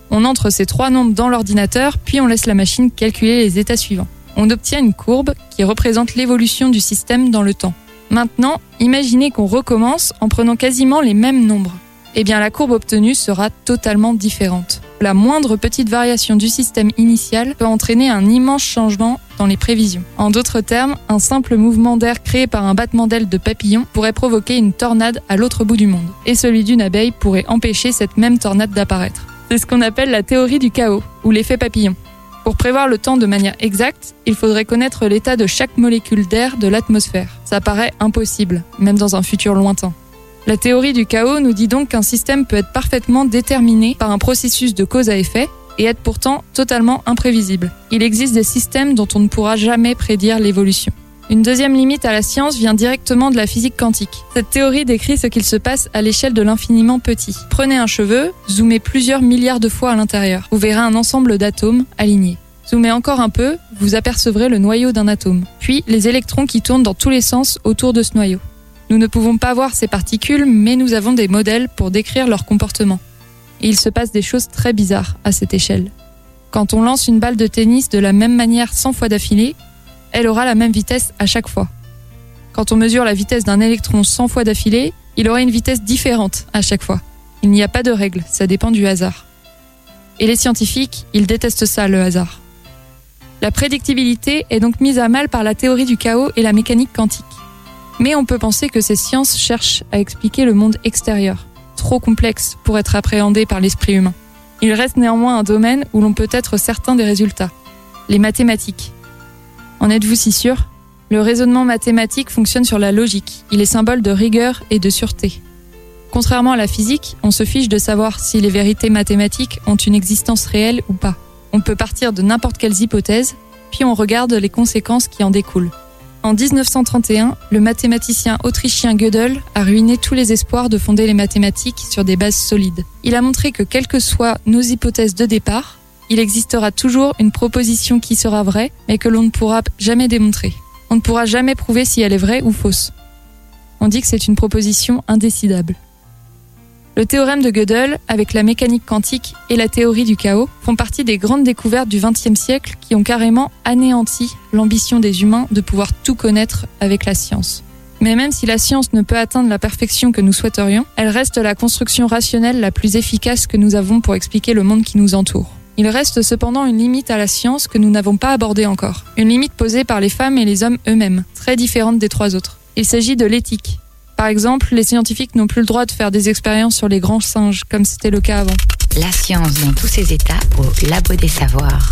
On entre ces trois nombres dans l'ordinateur, puis on laisse la machine calculer les états suivants. On obtient une courbe qui représente l'évolution du système dans le temps. Maintenant, imaginez qu'on recommence en prenant quasiment les mêmes nombres. Eh bien, la courbe obtenue sera totalement différente. La moindre petite variation du système initial peut entraîner un immense changement dans les prévisions. En d'autres termes, un simple mouvement d'air créé par un battement d'ailes de papillon pourrait provoquer une tornade à l'autre bout du monde. Et celui d'une abeille pourrait empêcher cette même tornade d'apparaître. C'est ce qu'on appelle la théorie du chaos, ou l'effet papillon. Pour prévoir le temps de manière exacte, il faudrait connaître l'état de chaque molécule d'air de l'atmosphère. Ça paraît impossible, même dans un futur lointain. La théorie du chaos nous dit donc qu'un système peut être parfaitement déterminé par un processus de cause à effet et être pourtant totalement imprévisible. Il existe des systèmes dont on ne pourra jamais prédire l'évolution. Une deuxième limite à la science vient directement de la physique quantique. Cette théorie décrit ce qu'il se passe à l'échelle de l'infiniment petit. Prenez un cheveu, zoomez plusieurs milliards de fois à l'intérieur. Vous verrez un ensemble d'atomes alignés. Zoomez encore un peu, vous apercevrez le noyau d'un atome, puis les électrons qui tournent dans tous les sens autour de ce noyau. Nous ne pouvons pas voir ces particules, mais nous avons des modèles pour décrire leur comportement. Et il se passe des choses très bizarres à cette échelle. Quand on lance une balle de tennis de la même manière cent fois d'affilée, elle aura la même vitesse à chaque fois. Quand on mesure la vitesse d'un électron cent fois d'affilée, il aura une vitesse différente à chaque fois. Il n'y a pas de règle, ça dépend du hasard. Et les scientifiques, ils détestent ça, le hasard. La prédictibilité est donc mise à mal par la théorie du chaos et la mécanique quantique. Mais on peut penser que ces sciences cherchent à expliquer le monde extérieur, trop complexe pour être appréhendé par l'esprit humain. Il reste néanmoins un domaine où l'on peut être certain des résultats, les mathématiques. En êtes-vous si sûr ? Le raisonnement mathématique fonctionne sur la logique, il est symbole de rigueur et de sûreté. Contrairement à la physique, on se fiche de savoir si les vérités mathématiques ont une existence réelle ou pas. On peut partir de n'importe quelles hypothèses, puis on regarde les conséquences qui en découlent. En dix-neuf cent trente et un, le mathématicien autrichien Gödel a ruiné tous les espoirs de fonder les mathématiques sur des bases solides. Il a montré que quelles que soient nos hypothèses de départ, il existera toujours une proposition qui sera vraie, mais que l'on ne pourra jamais démontrer. On ne pourra jamais prouver si elle est vraie ou fausse. On dit que c'est une proposition indécidable. Le théorème de Gödel, avec la mécanique quantique et la théorie du chaos, font partie des grandes découvertes du vingtième siècle qui ont carrément anéanti l'ambition des humains de pouvoir tout connaître avec la science. Mais même si la science ne peut atteindre la perfection que nous souhaiterions, elle reste la construction rationnelle la plus efficace que nous avons pour expliquer le monde qui nous entoure. Il reste cependant une limite à la science que nous n'avons pas abordée encore. Une limite posée par les femmes et les hommes eux-mêmes, très différente des trois autres. Il s'agit de l'éthique. Par exemple, les scientifiques n'ont plus le droit de faire des expériences sur les grands singes, comme c'était le cas avant. La science dans tous ses états au Labo des Savoirs.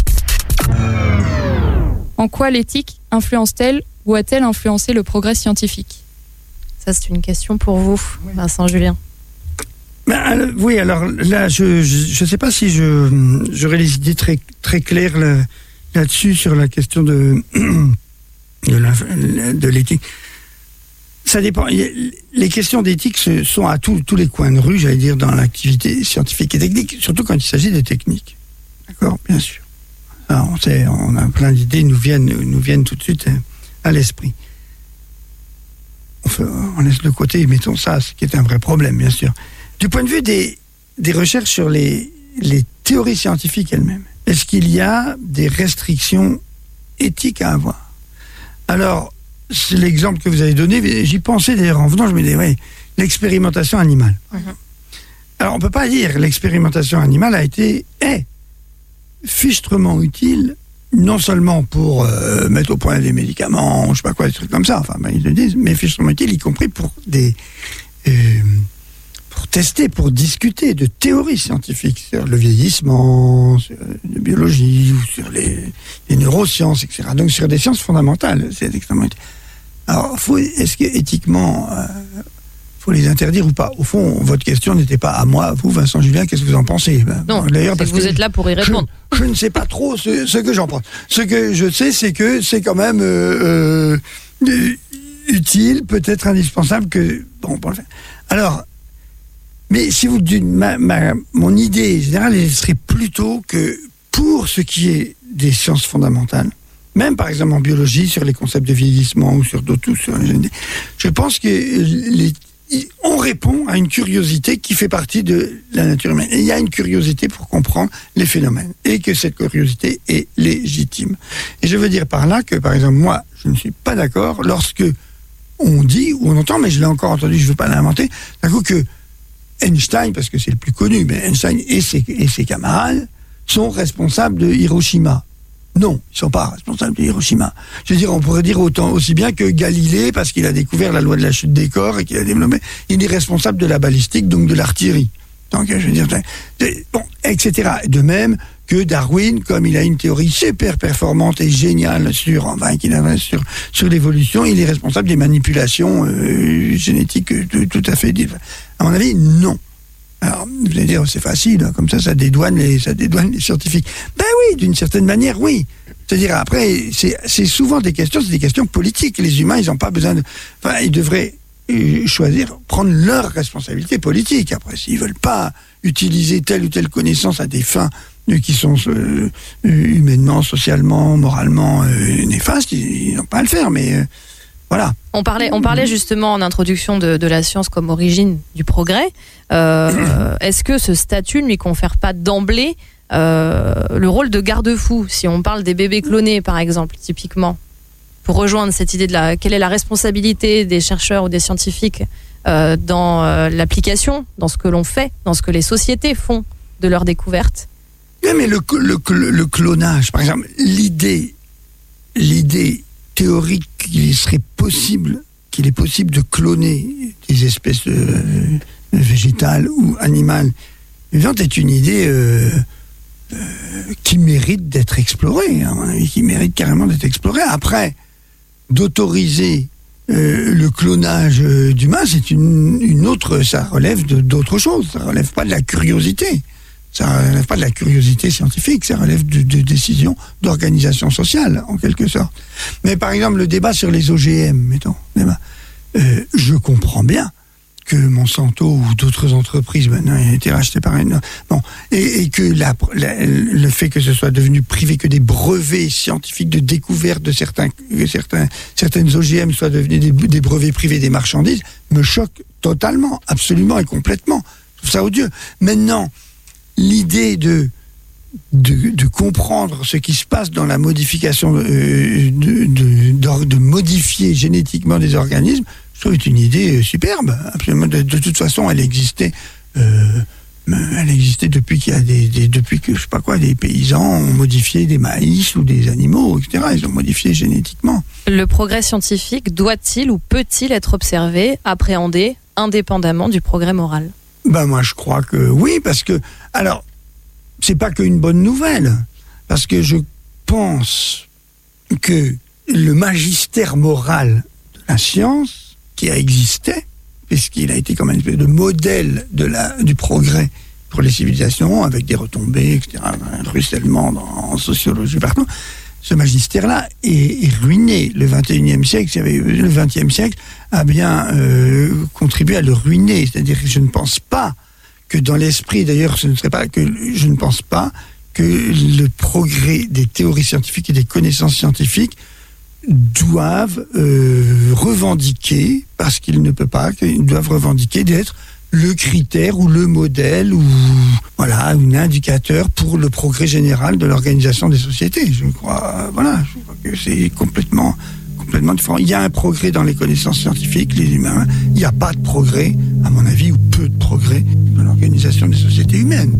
En quoi l'éthique influence-t-elle ou a-t-elle influencé le progrès scientifique ? Ça, c'est une question pour vous, Vincent Julien. Ben, oui, alors là, je ne sais pas si je, j'aurais les idées très, très claires là, là-dessus, sur la question de, de, la, de l'éthique. Ça dépend. Les questions d'éthique sont à tous, tous les coins de rue, j'allais dire, dans l'activité scientifique et technique, surtout quand il s'agit des techniques. D'accord, bien sûr. Alors, on sait, on a plein d'idées, nous viennent, nous viennent tout de suite à l'esprit. On, fait, on laisse de côté et mettons ça, ce qui est un vrai problème, bien sûr. Du point de vue des, des recherches sur les, les théories scientifiques elles-mêmes, est-ce qu'il y a des restrictions éthiques à avoir ? Alors, c'est l'exemple que vous avez donné, j'y pensais d'ailleurs en venant, je me disais, ouais, l'expérimentation animale. Mmh. Alors, on ne peut pas dire que l'expérimentation animale a été, est, fichtrement utile, non seulement pour euh, mettre au point des médicaments, je ne sais pas quoi, des trucs comme ça, enfin, ben, ils le disent, mais fichtrement utile, y compris pour des... Euh, pour tester, pour discuter de théories scientifiques sur le vieillissement, sur la biologie, ou sur les, les neurosciences, et cetera. Donc sur des sciences fondamentales, c'est extrêmement utile. Alors, faut, est-ce que éthiquement, euh, faut les interdire ou pas ? Au fond, votre question n'était pas à moi, à vous, Vincent Julien, qu'est-ce que vous en pensez ? Ben, Non, d'ailleurs, parce que vous êtes là pour y répondre. Je, je ne sais pas trop ce, ce que j'en pense. Ce que je sais, c'est que c'est quand même euh, euh, utile, peut-être indispensable que... Bon, pour le faire. Alors... Mais si vous dites, ma, ma, mon idée générale, elle serait plutôt que pour ce qui est des sciences fondamentales, même par exemple en biologie, sur les concepts de vieillissement ou sur d'autres, sur, je pense qu'il on répond à une curiosité qui fait partie de la nature humaine. Et il y a une curiosité pour comprendre les phénomènes, et que cette curiosité est légitime. Et je veux dire par là que, par exemple, moi, je ne suis pas d'accord lorsque on dit, ou on entend, mais je l'ai encore entendu, je ne veux pas l'inventer, d'un coup que Einstein, parce que c'est le plus connu, mais Einstein et ses, et ses camarades sont responsables de Hiroshima. Non, ils ne sont pas responsables de Hiroshima. Je veux dire, on pourrait dire autant aussi bien que Galilée, parce qu'il a découvert la loi de la chute des corps et qu'il a développé, il est responsable de la balistique, donc de l'artillerie. Donc, je veux dire, bon, et cetera. De même que Darwin, comme il a une théorie super performante et géniale sur, enfin, qu'il a sur, sur l'évolution, il est responsable des manipulations euh, génétiques tout, tout à fait. À mon avis, non. Alors, vous allez dire, c'est facile, comme ça, ça dédouane les, ça dédouane les scientifiques. Ben oui, d'une certaine manière, oui. C'est-à-dire, après, c'est, c'est souvent des questions, c'est des questions politiques. Les humains, ils n'ont pas besoin de... Enfin, ils devraient euh, choisir, prendre leur responsabilité politique. Après, s'ils veulent pas utiliser telle ou telle connaissance à des fins euh, qui sont euh, humainement, socialement, moralement euh, néfastes, ils, ils n'ont pas à le faire, mais... Euh, Voilà. On parlait, on parlait justement en introduction de, de la science comme origine du progrès. Euh, est-ce que ce statut ne lui confère pas d'emblée euh, le rôle de garde-fou, si on parle des bébés clonés par exemple, typiquement, pour rejoindre cette idée de la, quelle est la responsabilité des chercheurs ou des scientifiques euh, dans euh, l'application, dans ce que l'on fait, dans ce que les sociétés font de leurs découvertes? Oui, mais le, le, le clonage, par exemple, l'idée, l'idée théorique qu'il serait possible, qu'il est possible de cloner des espèces euh, végétales ou animales vivantes est une idée euh, euh, qui mérite d'être explorée, à mon avis, qui mérite carrément d'être explorée. Après, d'autoriser euh, le clonage euh, d'humains, c'est une, une autre, ça relève de, d'autre chose, ça relève pas de la curiosité. Ça ne relève pas de la curiosité scientifique, ça relève de, de décisions d'organisation sociale, en quelque sorte. Mais par exemple, le débat sur les O G M, mettons, débat, euh, je comprends bien que Monsanto ou d'autres entreprises, maintenant, il a été racheté par une... Bon, et, et que la, la, le fait que ce soit devenu privé, que des brevets scientifiques de découverte de certains, que certains, certaines O G M soient devenus des, des brevets privés des marchandises, me choque totalement, absolument et complètement. Je trouve ça odieux. Maintenant, l'idée de, de, de comprendre ce qui se passe dans la modification, euh, de, de, de, de modifier génétiquement des organismes, je trouve est une idée superbe. Absolument. De, de toute façon, elle existait, euh, elle existait depuis qu'il y a des, des, depuis que je sais pas quoi, des paysans ont modifié des maïs ou des animaux, et cetera. Ils ont modifié génétiquement. Le progrès scientifique doit-il ou peut-il être observé, appréhendé, indépendamment du progrès moral? Ben moi je crois que oui, parce que alors c'est pas qu'une bonne nouvelle, parce que je pense que le magistère moral de la science qui a existé, puisqu'il a été comme une espèce de modèle de la du progrès pour les civilisations, avec des retombées, et cetera, un ruissellement dans, en sociologie partout. Ce magistère-là est, est ruiné. Le vingt et unième siècle, le vingtième siècle a bien euh, contribué à le ruiner. C'est-à-dire que je ne pense pas que dans l'esprit, d'ailleurs, ce ne serait pas que je ne pense pas que le progrès des théories scientifiques et des connaissances scientifiques doivent euh, revendiquer, parce qu'ils ne peuvent pas, qu'ils doivent revendiquer d'être le critère ou le modèle ou voilà un indicateur pour le progrès général de l'organisation des sociétés. Je crois, voilà, je crois que c'est complètement, complètement différent. Il y a un progrès dans les connaissances scientifiques, les humains. Il n'y a pas de progrès, à mon avis, ou peu de progrès dans l'organisation des sociétés humaines.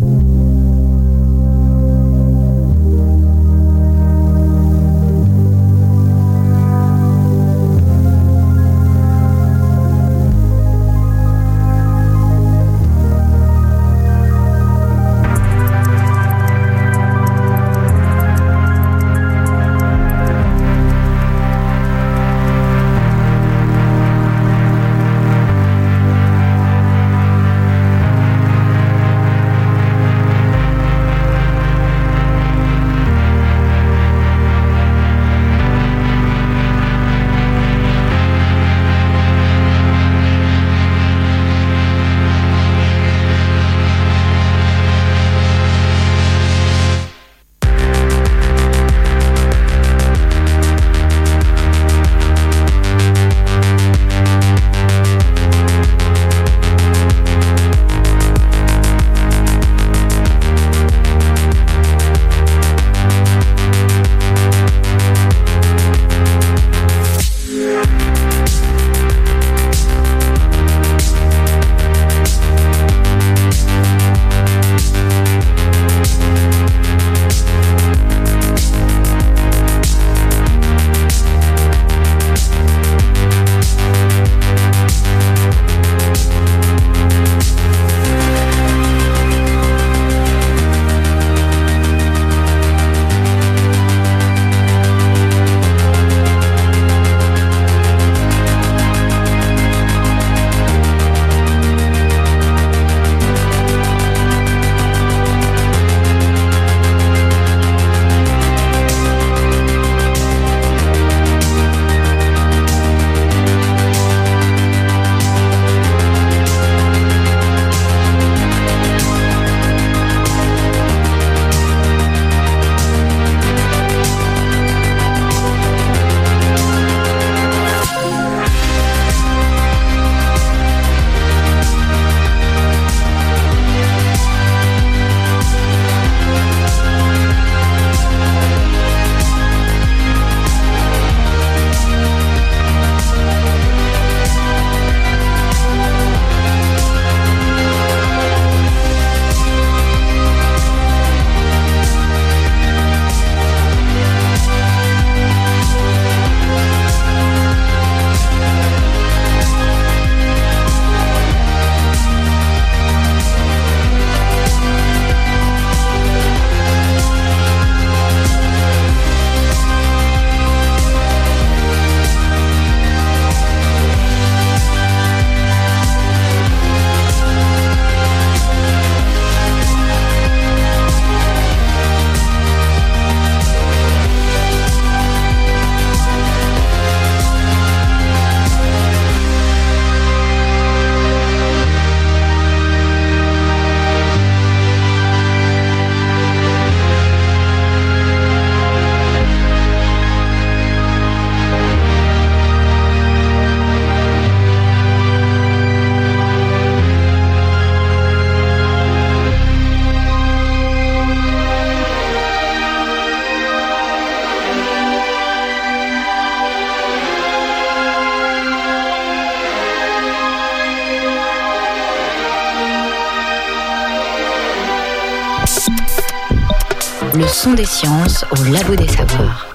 Le son des sciences au Labo des Savoirs.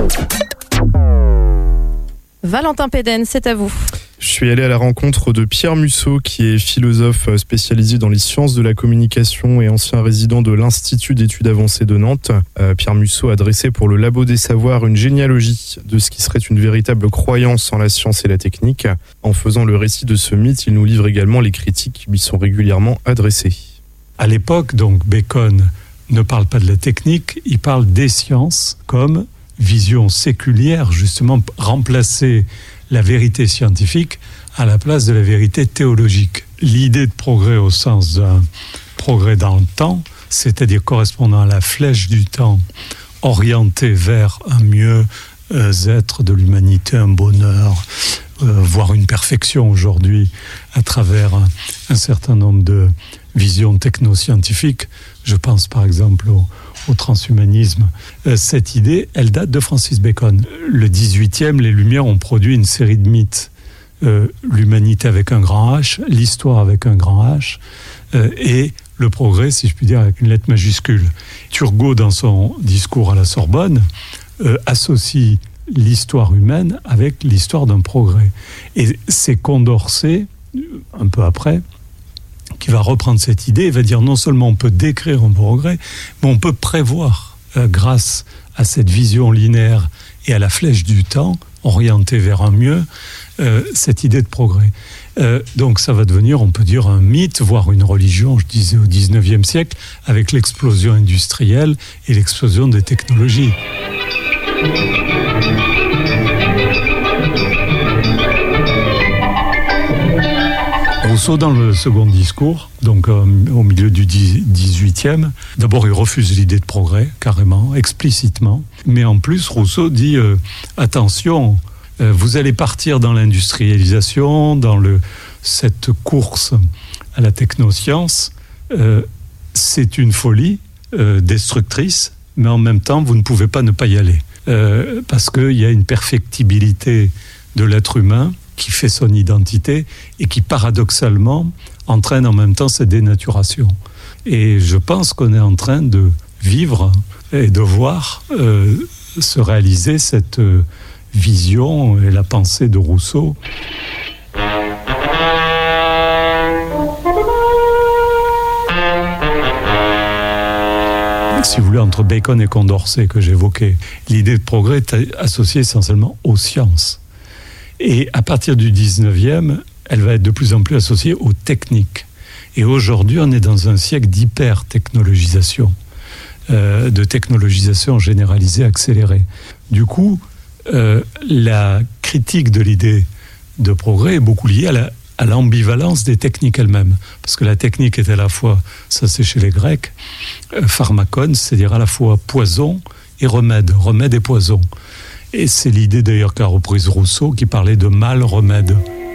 Valentin Péden, c'est à vous. Je suis allé à la rencontre de Pierre Musso, qui est philosophe spécialisé dans les sciences de la communication et ancien résident de l'Institut d'études avancées de Nantes. Euh, Pierre Musso a dressé pour le Labo des Savoirs une généalogie de ce qui serait une véritable croyance en la science et la technique. En faisant le récit de ce mythe, il nous livre également les critiques qui lui sont régulièrement adressées. À l'époque, donc, Bacon ne parle pas de la technique, il parle des sciences comme vision séculière, justement remplacer la vérité scientifique à la place de la vérité théologique. L'idée de progrès au sens d'un progrès dans le temps, c'est-à-dire correspondant à la flèche du temps, orientée vers un mieux-être de l'humanité, un bonheur, euh, voire une perfection aujourd'hui, à travers un, un certain nombre de visions technoscientifiques. Je pense par exemple au au transhumanisme. Euh, cette idée, elle date de Francis Bacon. Le dix-huitième, les Lumières ont produit une série de mythes. Euh, l'humanité avec un grand H, l'histoire avec un grand H, euh, et le progrès, si je puis dire, avec une lettre majuscule. Turgot, dans son discours à la Sorbonne, euh, associe l'histoire humaine avec l'histoire d'un progrès. Et c'est Condorcet, un peu après, qui va reprendre cette idée et va dire non seulement on peut décrire un progrès, mais on peut prévoir, euh, grâce à cette vision linéaire et à la flèche du temps, orientée vers un mieux, euh, cette idée de progrès. Euh, donc ça va devenir, on peut dire, un mythe, voire une religion, je disais, au dix-neuvième siècle, avec l'explosion industrielle et l'explosion des technologies. Rousseau, dans le second discours, donc euh, au milieu du dix-huitième, d'abord il refuse l'idée de progrès, carrément, explicitement. Mais en plus, Rousseau dit euh, attention, euh, vous allez partir dans l'industrialisation, dans le, cette course à la technoscience. Euh, c'est une folie euh, destructrice, mais en même temps, vous ne pouvez pas ne pas y aller. Euh, parce qu'il y a une perfectibilité de l'être humain qui fait son identité et qui paradoxalement entraîne en même temps cette dénaturation. Et je pense qu'on est en train de vivre et de voir euh, se réaliser cette euh, vision et la pensée de Rousseau. Si vous voulez, entre Bacon et Condorcet que j'évoquais, l'idée de progrès est associée essentiellement aux sciences. Et à partir du dix-neuvième, elle va être de plus en plus associée aux techniques. Et aujourd'hui, on est dans un siècle d'hyper-technologisation, euh, de technologisation généralisée, accélérée. Du coup, euh, la critique de l'idée de progrès est beaucoup liée à, la, à l'ambivalence des techniques elles-mêmes. Parce que la technique est à la fois, ça c'est chez les Grecs, euh, pharmakon, c'est-à-dire à la fois poison et remède, remède et poison. Et c'est l'idée d'ailleurs qu'a reprise Rousseau, qui parlait de mal-remède.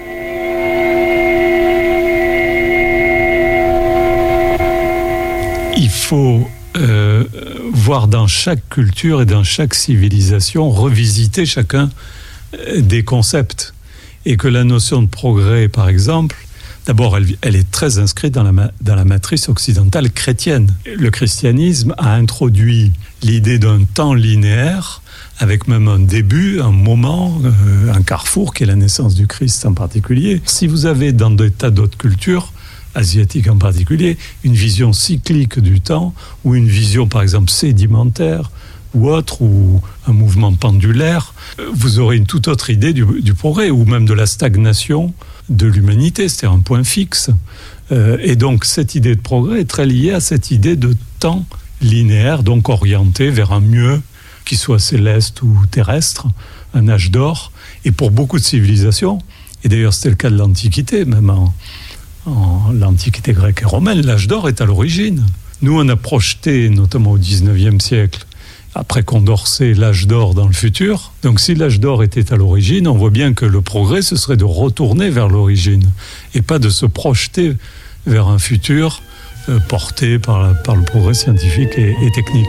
Il faut euh, voir dans chaque culture et dans chaque civilisation revisiter chacun des concepts. Et que la notion de progrès, par exemple, d'abord, elle, elle est très inscrite dans la, dans la matrice occidentale chrétienne. Le christianisme a introduit l'idée d'un temps linéaire, avec même un début, un moment, euh, un carrefour qui est la naissance du Christ en particulier. Si vous avez dans des tas d'autres cultures, asiatiques en particulier, une vision cyclique du temps, ou une vision par exemple sédimentaire, ou autre, ou un mouvement pendulaire, vous aurez une toute autre idée du, du progrès, ou même de la stagnation de l'humanité, c'est un point fixe. Euh, et donc cette idée de progrès est très liée à cette idée de temps linéaire, donc orienté vers un mieux, qui soit céleste ou terrestre, un âge d'or. Et pour beaucoup de civilisations, et d'ailleurs c'était le cas de l'Antiquité, même en, en l'Antiquité grecque et romaine, l'âge d'or est à l'origine. Nous, on a projeté, notamment au dix-neuvième siècle, après Condorcet, l'âge d'or dans le futur. Donc si l'âge d'or était à l'origine, on voit bien que le progrès, ce serait de retourner vers l'origine, et pas de se projeter vers un futur euh, porté par, la, par le progrès scientifique et, et technique.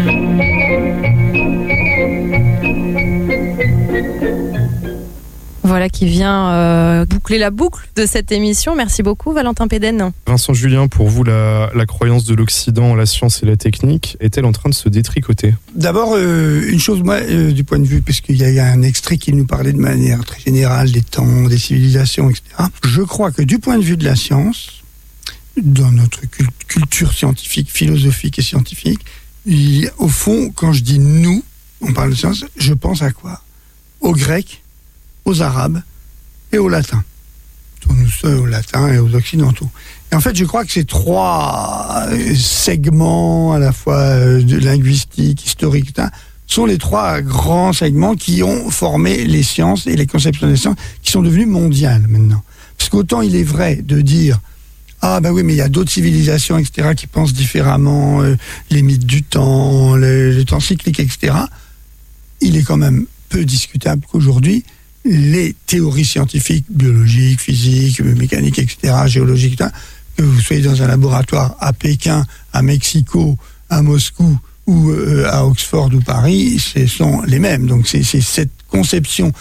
Voilà. voilà qui vient euh, boucler la boucle de cette émission. Merci beaucoup Valentin Péden. Vincent Julien, pour vous, la, la croyance de l'Occident en la science et la technique est-elle en train de se détricoter ? D'abord, euh, une chose, moi, euh, du point de vue, parce qu'il y a, y a un extrait qui nous parlait de manière très générale des temps, des civilisations, et cetera. Je crois que du point de vue de la science, dans notre cult- culture scientifique, philosophique et scientifique, il, au fond, quand je dis nous, on parle de science, je pense à quoi ? Aux Grecs, aux Arabes et aux Latins. Nous, aux Latins et aux Occidentaux. Et en fait, je crois que ces trois segments, à la fois de linguistique, historique, sont les trois grands segments qui ont formé les sciences et les conceptions des sciences qui sont devenues mondiales maintenant. Parce qu'autant il est vrai de dire ah ben oui, mais il y a d'autres civilisations, et cetera, qui pensent différemment, euh, les mythes du temps, le, le temps cyclique, et cetera. Il est quand même peu discutable qu'aujourd'hui, les théories scientifiques, biologiques, physiques, mécaniques, et cetera, géologiques, et cetera, que vous soyez dans un laboratoire à Pékin, à Mexico, à Moscou ou euh, à Oxford ou Paris, ce sont les mêmes. Donc c'est, c'est cette conception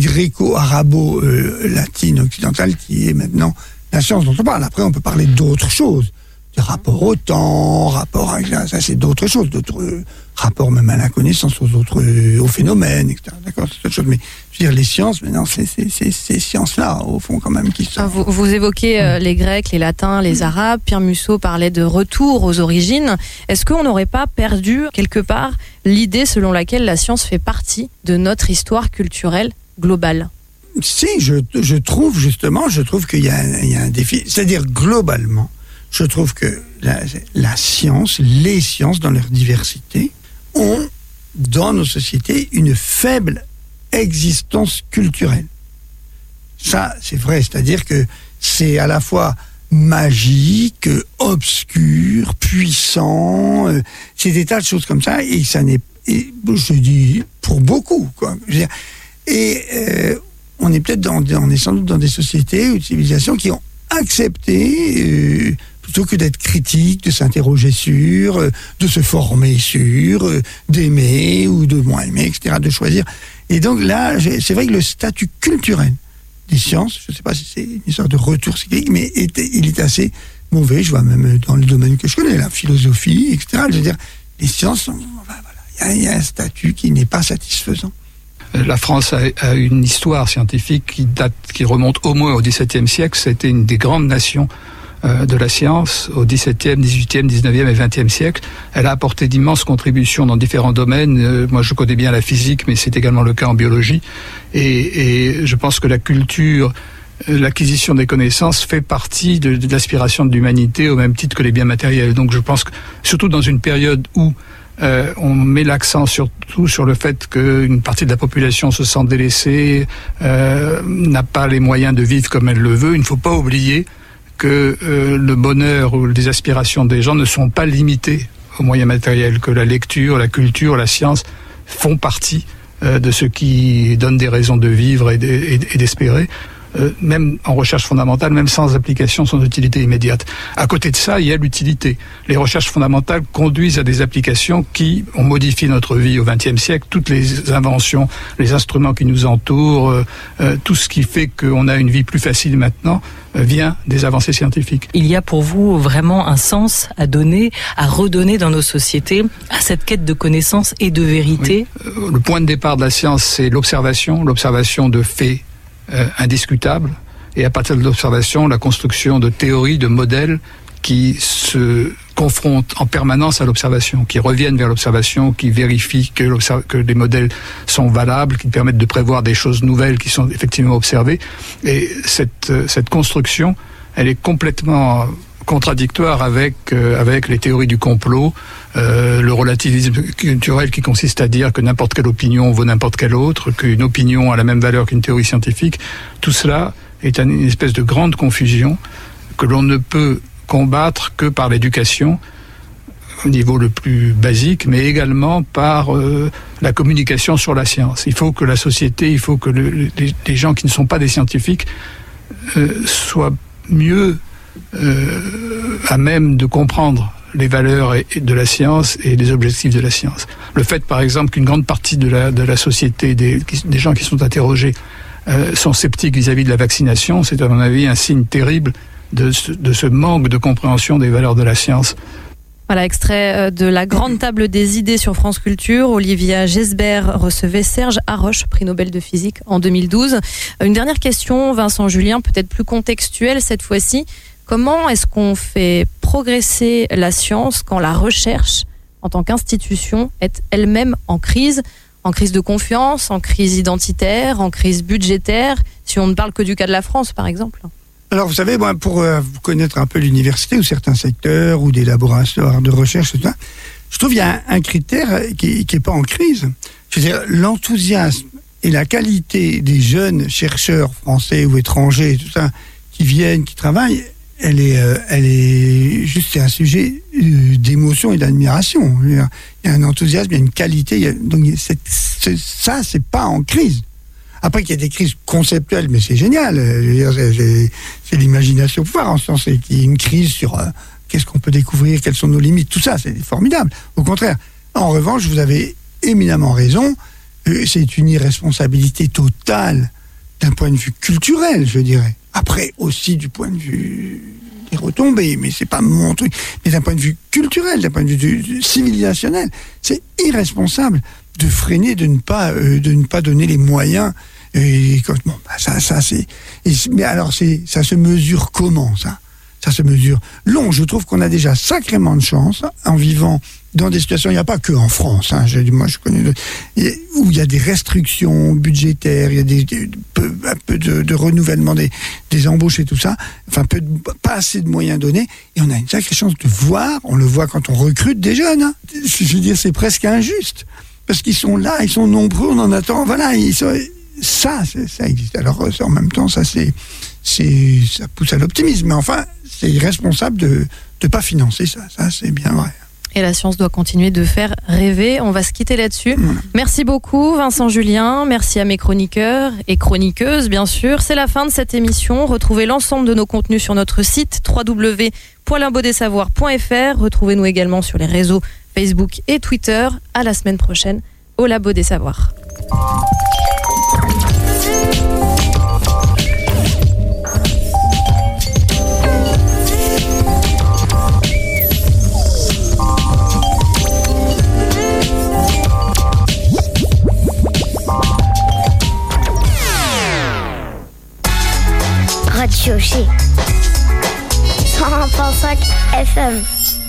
gréco-arabo-latine occidentale qui est maintenant la science dont on parle. Après, on peut parler d'autres choses. Des rapports au temps, rapports à... Ça, c'est d'autres choses, d'autres euh, rapports même à la connaissance, aux autres, euh, aux phénomènes, et cetera. D'accord, c'est autre chose. Mais je veux dire, les sciences, maintenant, c'est, c'est, c'est ces sciences-là, au fond, quand même, qui sont... Vous, vous évoquez euh, les Grecs, les Latins, les Arabes. Pierre Musso parlait de retour aux origines. Est-ce qu'on n'aurait pas perdu, quelque part, l'idée selon laquelle la science fait partie de notre histoire culturelle globale ? Si, je, je trouve, justement, je trouve qu'il y a, un, il y a un défi. C'est-à-dire, globalement, je trouve que la, la science, les sciences, dans leur diversité, ont, dans nos sociétés, une faible existence culturelle. Ça, c'est vrai, c'est-à-dire que c'est à la fois magique, obscur, puissant, euh, c'est des tas de choses comme ça, et ça n'est, et, je dis, pour beaucoup, quoi. Je veux dire, et euh, on est peut-être dans, on est sans doute dans des sociétés ou des civilisations qui ont accepté, euh, plutôt que d'être critiques, de s'interroger sur, euh, de se former sur, euh, d'aimer ou de moins aimer, et cetera, de choisir. Et donc là, c'est vrai que le statut culturel des sciences, je ne sais pas si c'est une histoire de retour cyclique, mais est, il est assez mauvais. Je vois même dans le domaine que je connais, la philosophie, et cetera. Je veux dire, les sciences, sont, voilà, il y, y a un statut qui n'est pas satisfaisant. La France a, a une histoire scientifique qui date, qui remonte au moins au dix-septième siècle. C'était une des grandes nations euh, de la science au dix-septième, dix-huitième, dix-neuvième et vingtième siècle. Elle a apporté d'immenses contributions dans différents domaines. Euh, moi, je connais bien la physique, mais c'est également le cas en biologie. Et, et je pense que la culture, euh, l'acquisition des connaissances fait partie de, de l'aspiration de l'humanité au même titre que les biens matériels. Donc, je pense que, surtout dans une période où Euh, on met l'accent surtout sur le fait qu'une partie de la population se sent délaissée, euh, n'a pas les moyens de vivre comme elle le veut. Il ne faut pas oublier que euh, le bonheur ou les aspirations des gens ne sont pas limitées aux moyens matériels, que la lecture, la culture, la science font partie euh, de ce qui donne des raisons de vivre et, de, et, et d'espérer. Euh, même en recherche fondamentale, même sans application, sans utilité immédiate. À côté de ça, il y a l'utilité. Les recherches fondamentales conduisent à des applications qui ont modifié notre vie au vingtième siècle. Toutes les inventions, les instruments qui nous entourent, euh, euh, tout ce qui fait qu'on a une vie plus facile maintenant, euh, vient des avancées scientifiques. Il y a pour vous vraiment un sens à donner, à redonner dans nos sociétés, à cette quête de connaissance et de vérité. Oui. Euh, le point de départ de la science, c'est l'observation, l'observation de faits Euh, indiscutable, et à partir de l'observation, la construction de théories, de modèles qui se confrontent en permanence à l'observation, qui reviennent vers l'observation, qui vérifient que, que les modèles sont valables, qui permettent de prévoir des choses nouvelles qui sont effectivement observées. Et cette, cette construction, elle est complètement contradictoire avec, euh, avec les théories du complot, euh, le relativisme culturel qui consiste à dire que n'importe quelle opinion vaut n'importe quelle autre, qu'une opinion a la même valeur qu'une théorie scientifique. Tout cela est une espèce de grande confusion que l'on ne peut combattre que par l'éducation au niveau le plus basique, mais également par euh, la communication sur la science. Il faut que la société, il faut que le, les, les gens qui ne sont pas des scientifiques euh, soient mieux Euh, à même de comprendre les valeurs et, et de la science et les objectifs de la science. Le fait, par exemple, qu'une grande partie de la, de la société, des, des gens qui sont interrogés, euh, sont sceptiques vis-à-vis de la vaccination. C'est à mon avis un signe terrible de ce, de ce manque de compréhension des valeurs de la science. Voilà, extrait de la grande table des idées sur France Culture. Olivia Gesbert recevait Serge Haroche, prix Nobel de physique en deux mille douze. Une dernière question, Vincent Julien, peut-être plus contextuelle cette fois-ci. Comment est-ce qu'on fait progresser la science quand la recherche, en tant qu'institution, est elle-même en crise, en crise de confiance, en crise identitaire, en crise budgétaire, si on ne parle que du cas de la France, par exemple ? Alors, vous savez, moi, pour euh, connaître un peu l'université ou certains secteurs ou des laboratoires de recherche, tout ça, je trouve qu'il y a un, un critère qui n'est pas en crise. Je veux dire, l'enthousiasme et la qualité des jeunes chercheurs français ou étrangers, tout ça, qui viennent, qui travaillent, elle est, euh, elle est juste, c'est un sujet euh, d'émotion et d'admiration. Il y a un enthousiasme, il y a une qualité. Il y a, donc, c'est, c'est, ça, c'est pas en crise. Après qu'il y a des crises conceptuelles, mais c'est génial. Je veux dire, c'est, c'est, c'est l'imagination pouvoir, en ce sens, c'est qu'il y a une crise sur euh, qu'est-ce qu'on peut découvrir, quelles sont nos limites, tout ça, c'est formidable. Au contraire. En revanche, vous avez éminemment raison, euh, c'est une irresponsabilité totale d'un point de vue culturel, je dirais. Après, aussi du point de vue des retombées, mais c'est pas mon truc. Mais d'un point de vue culturel, d'un point de vue du, du civilisationnel, c'est irresponsable de freiner, de ne pas, euh, de ne pas donner les moyens. Et bon, bah ça, ça c'est. Et, mais alors, c'est, ça se mesure comment, ça ? Ça se mesure long. Je trouve qu'on a déjà sacrément de chance en vivant dans des situations. Il n'y a pas que en France. Hein, je, moi, je connais où il y a des restrictions budgétaires, il y a des, des peu, un peu de, de renouvellement des, des embauches et tout ça. Enfin, peu de, pas assez de moyens donnés. Et on a une sacrée chance de voir. On le voit quand on recrute des jeunes. Hein. Je veux dire, c'est presque injuste. Parce qu'ils sont là, ils sont nombreux, on en attend. Voilà, ils sont, ça, c'est, ça existe. Alors, en même temps, ça, c'est, c'est, ça pousse à l'optimisme. Mais enfin, c'est irresponsable de ne pas financer ça. Ça, c'est bien vrai. Et la science doit continuer de faire rêver. On va se quitter là-dessus. Voilà. Merci beaucoup, Vincent Julien. Merci à mes chroniqueurs et chroniqueuses, bien sûr. C'est la fin de cette émission. Retrouvez l'ensemble de nos contenus sur notre site w w w point labo des savoirs point f r. Retrouvez-nous également sur les réseaux Facebook et Twitter. À la semaine prochaine au Labo des Savoirs. Radio G cent un virgule cinq F M.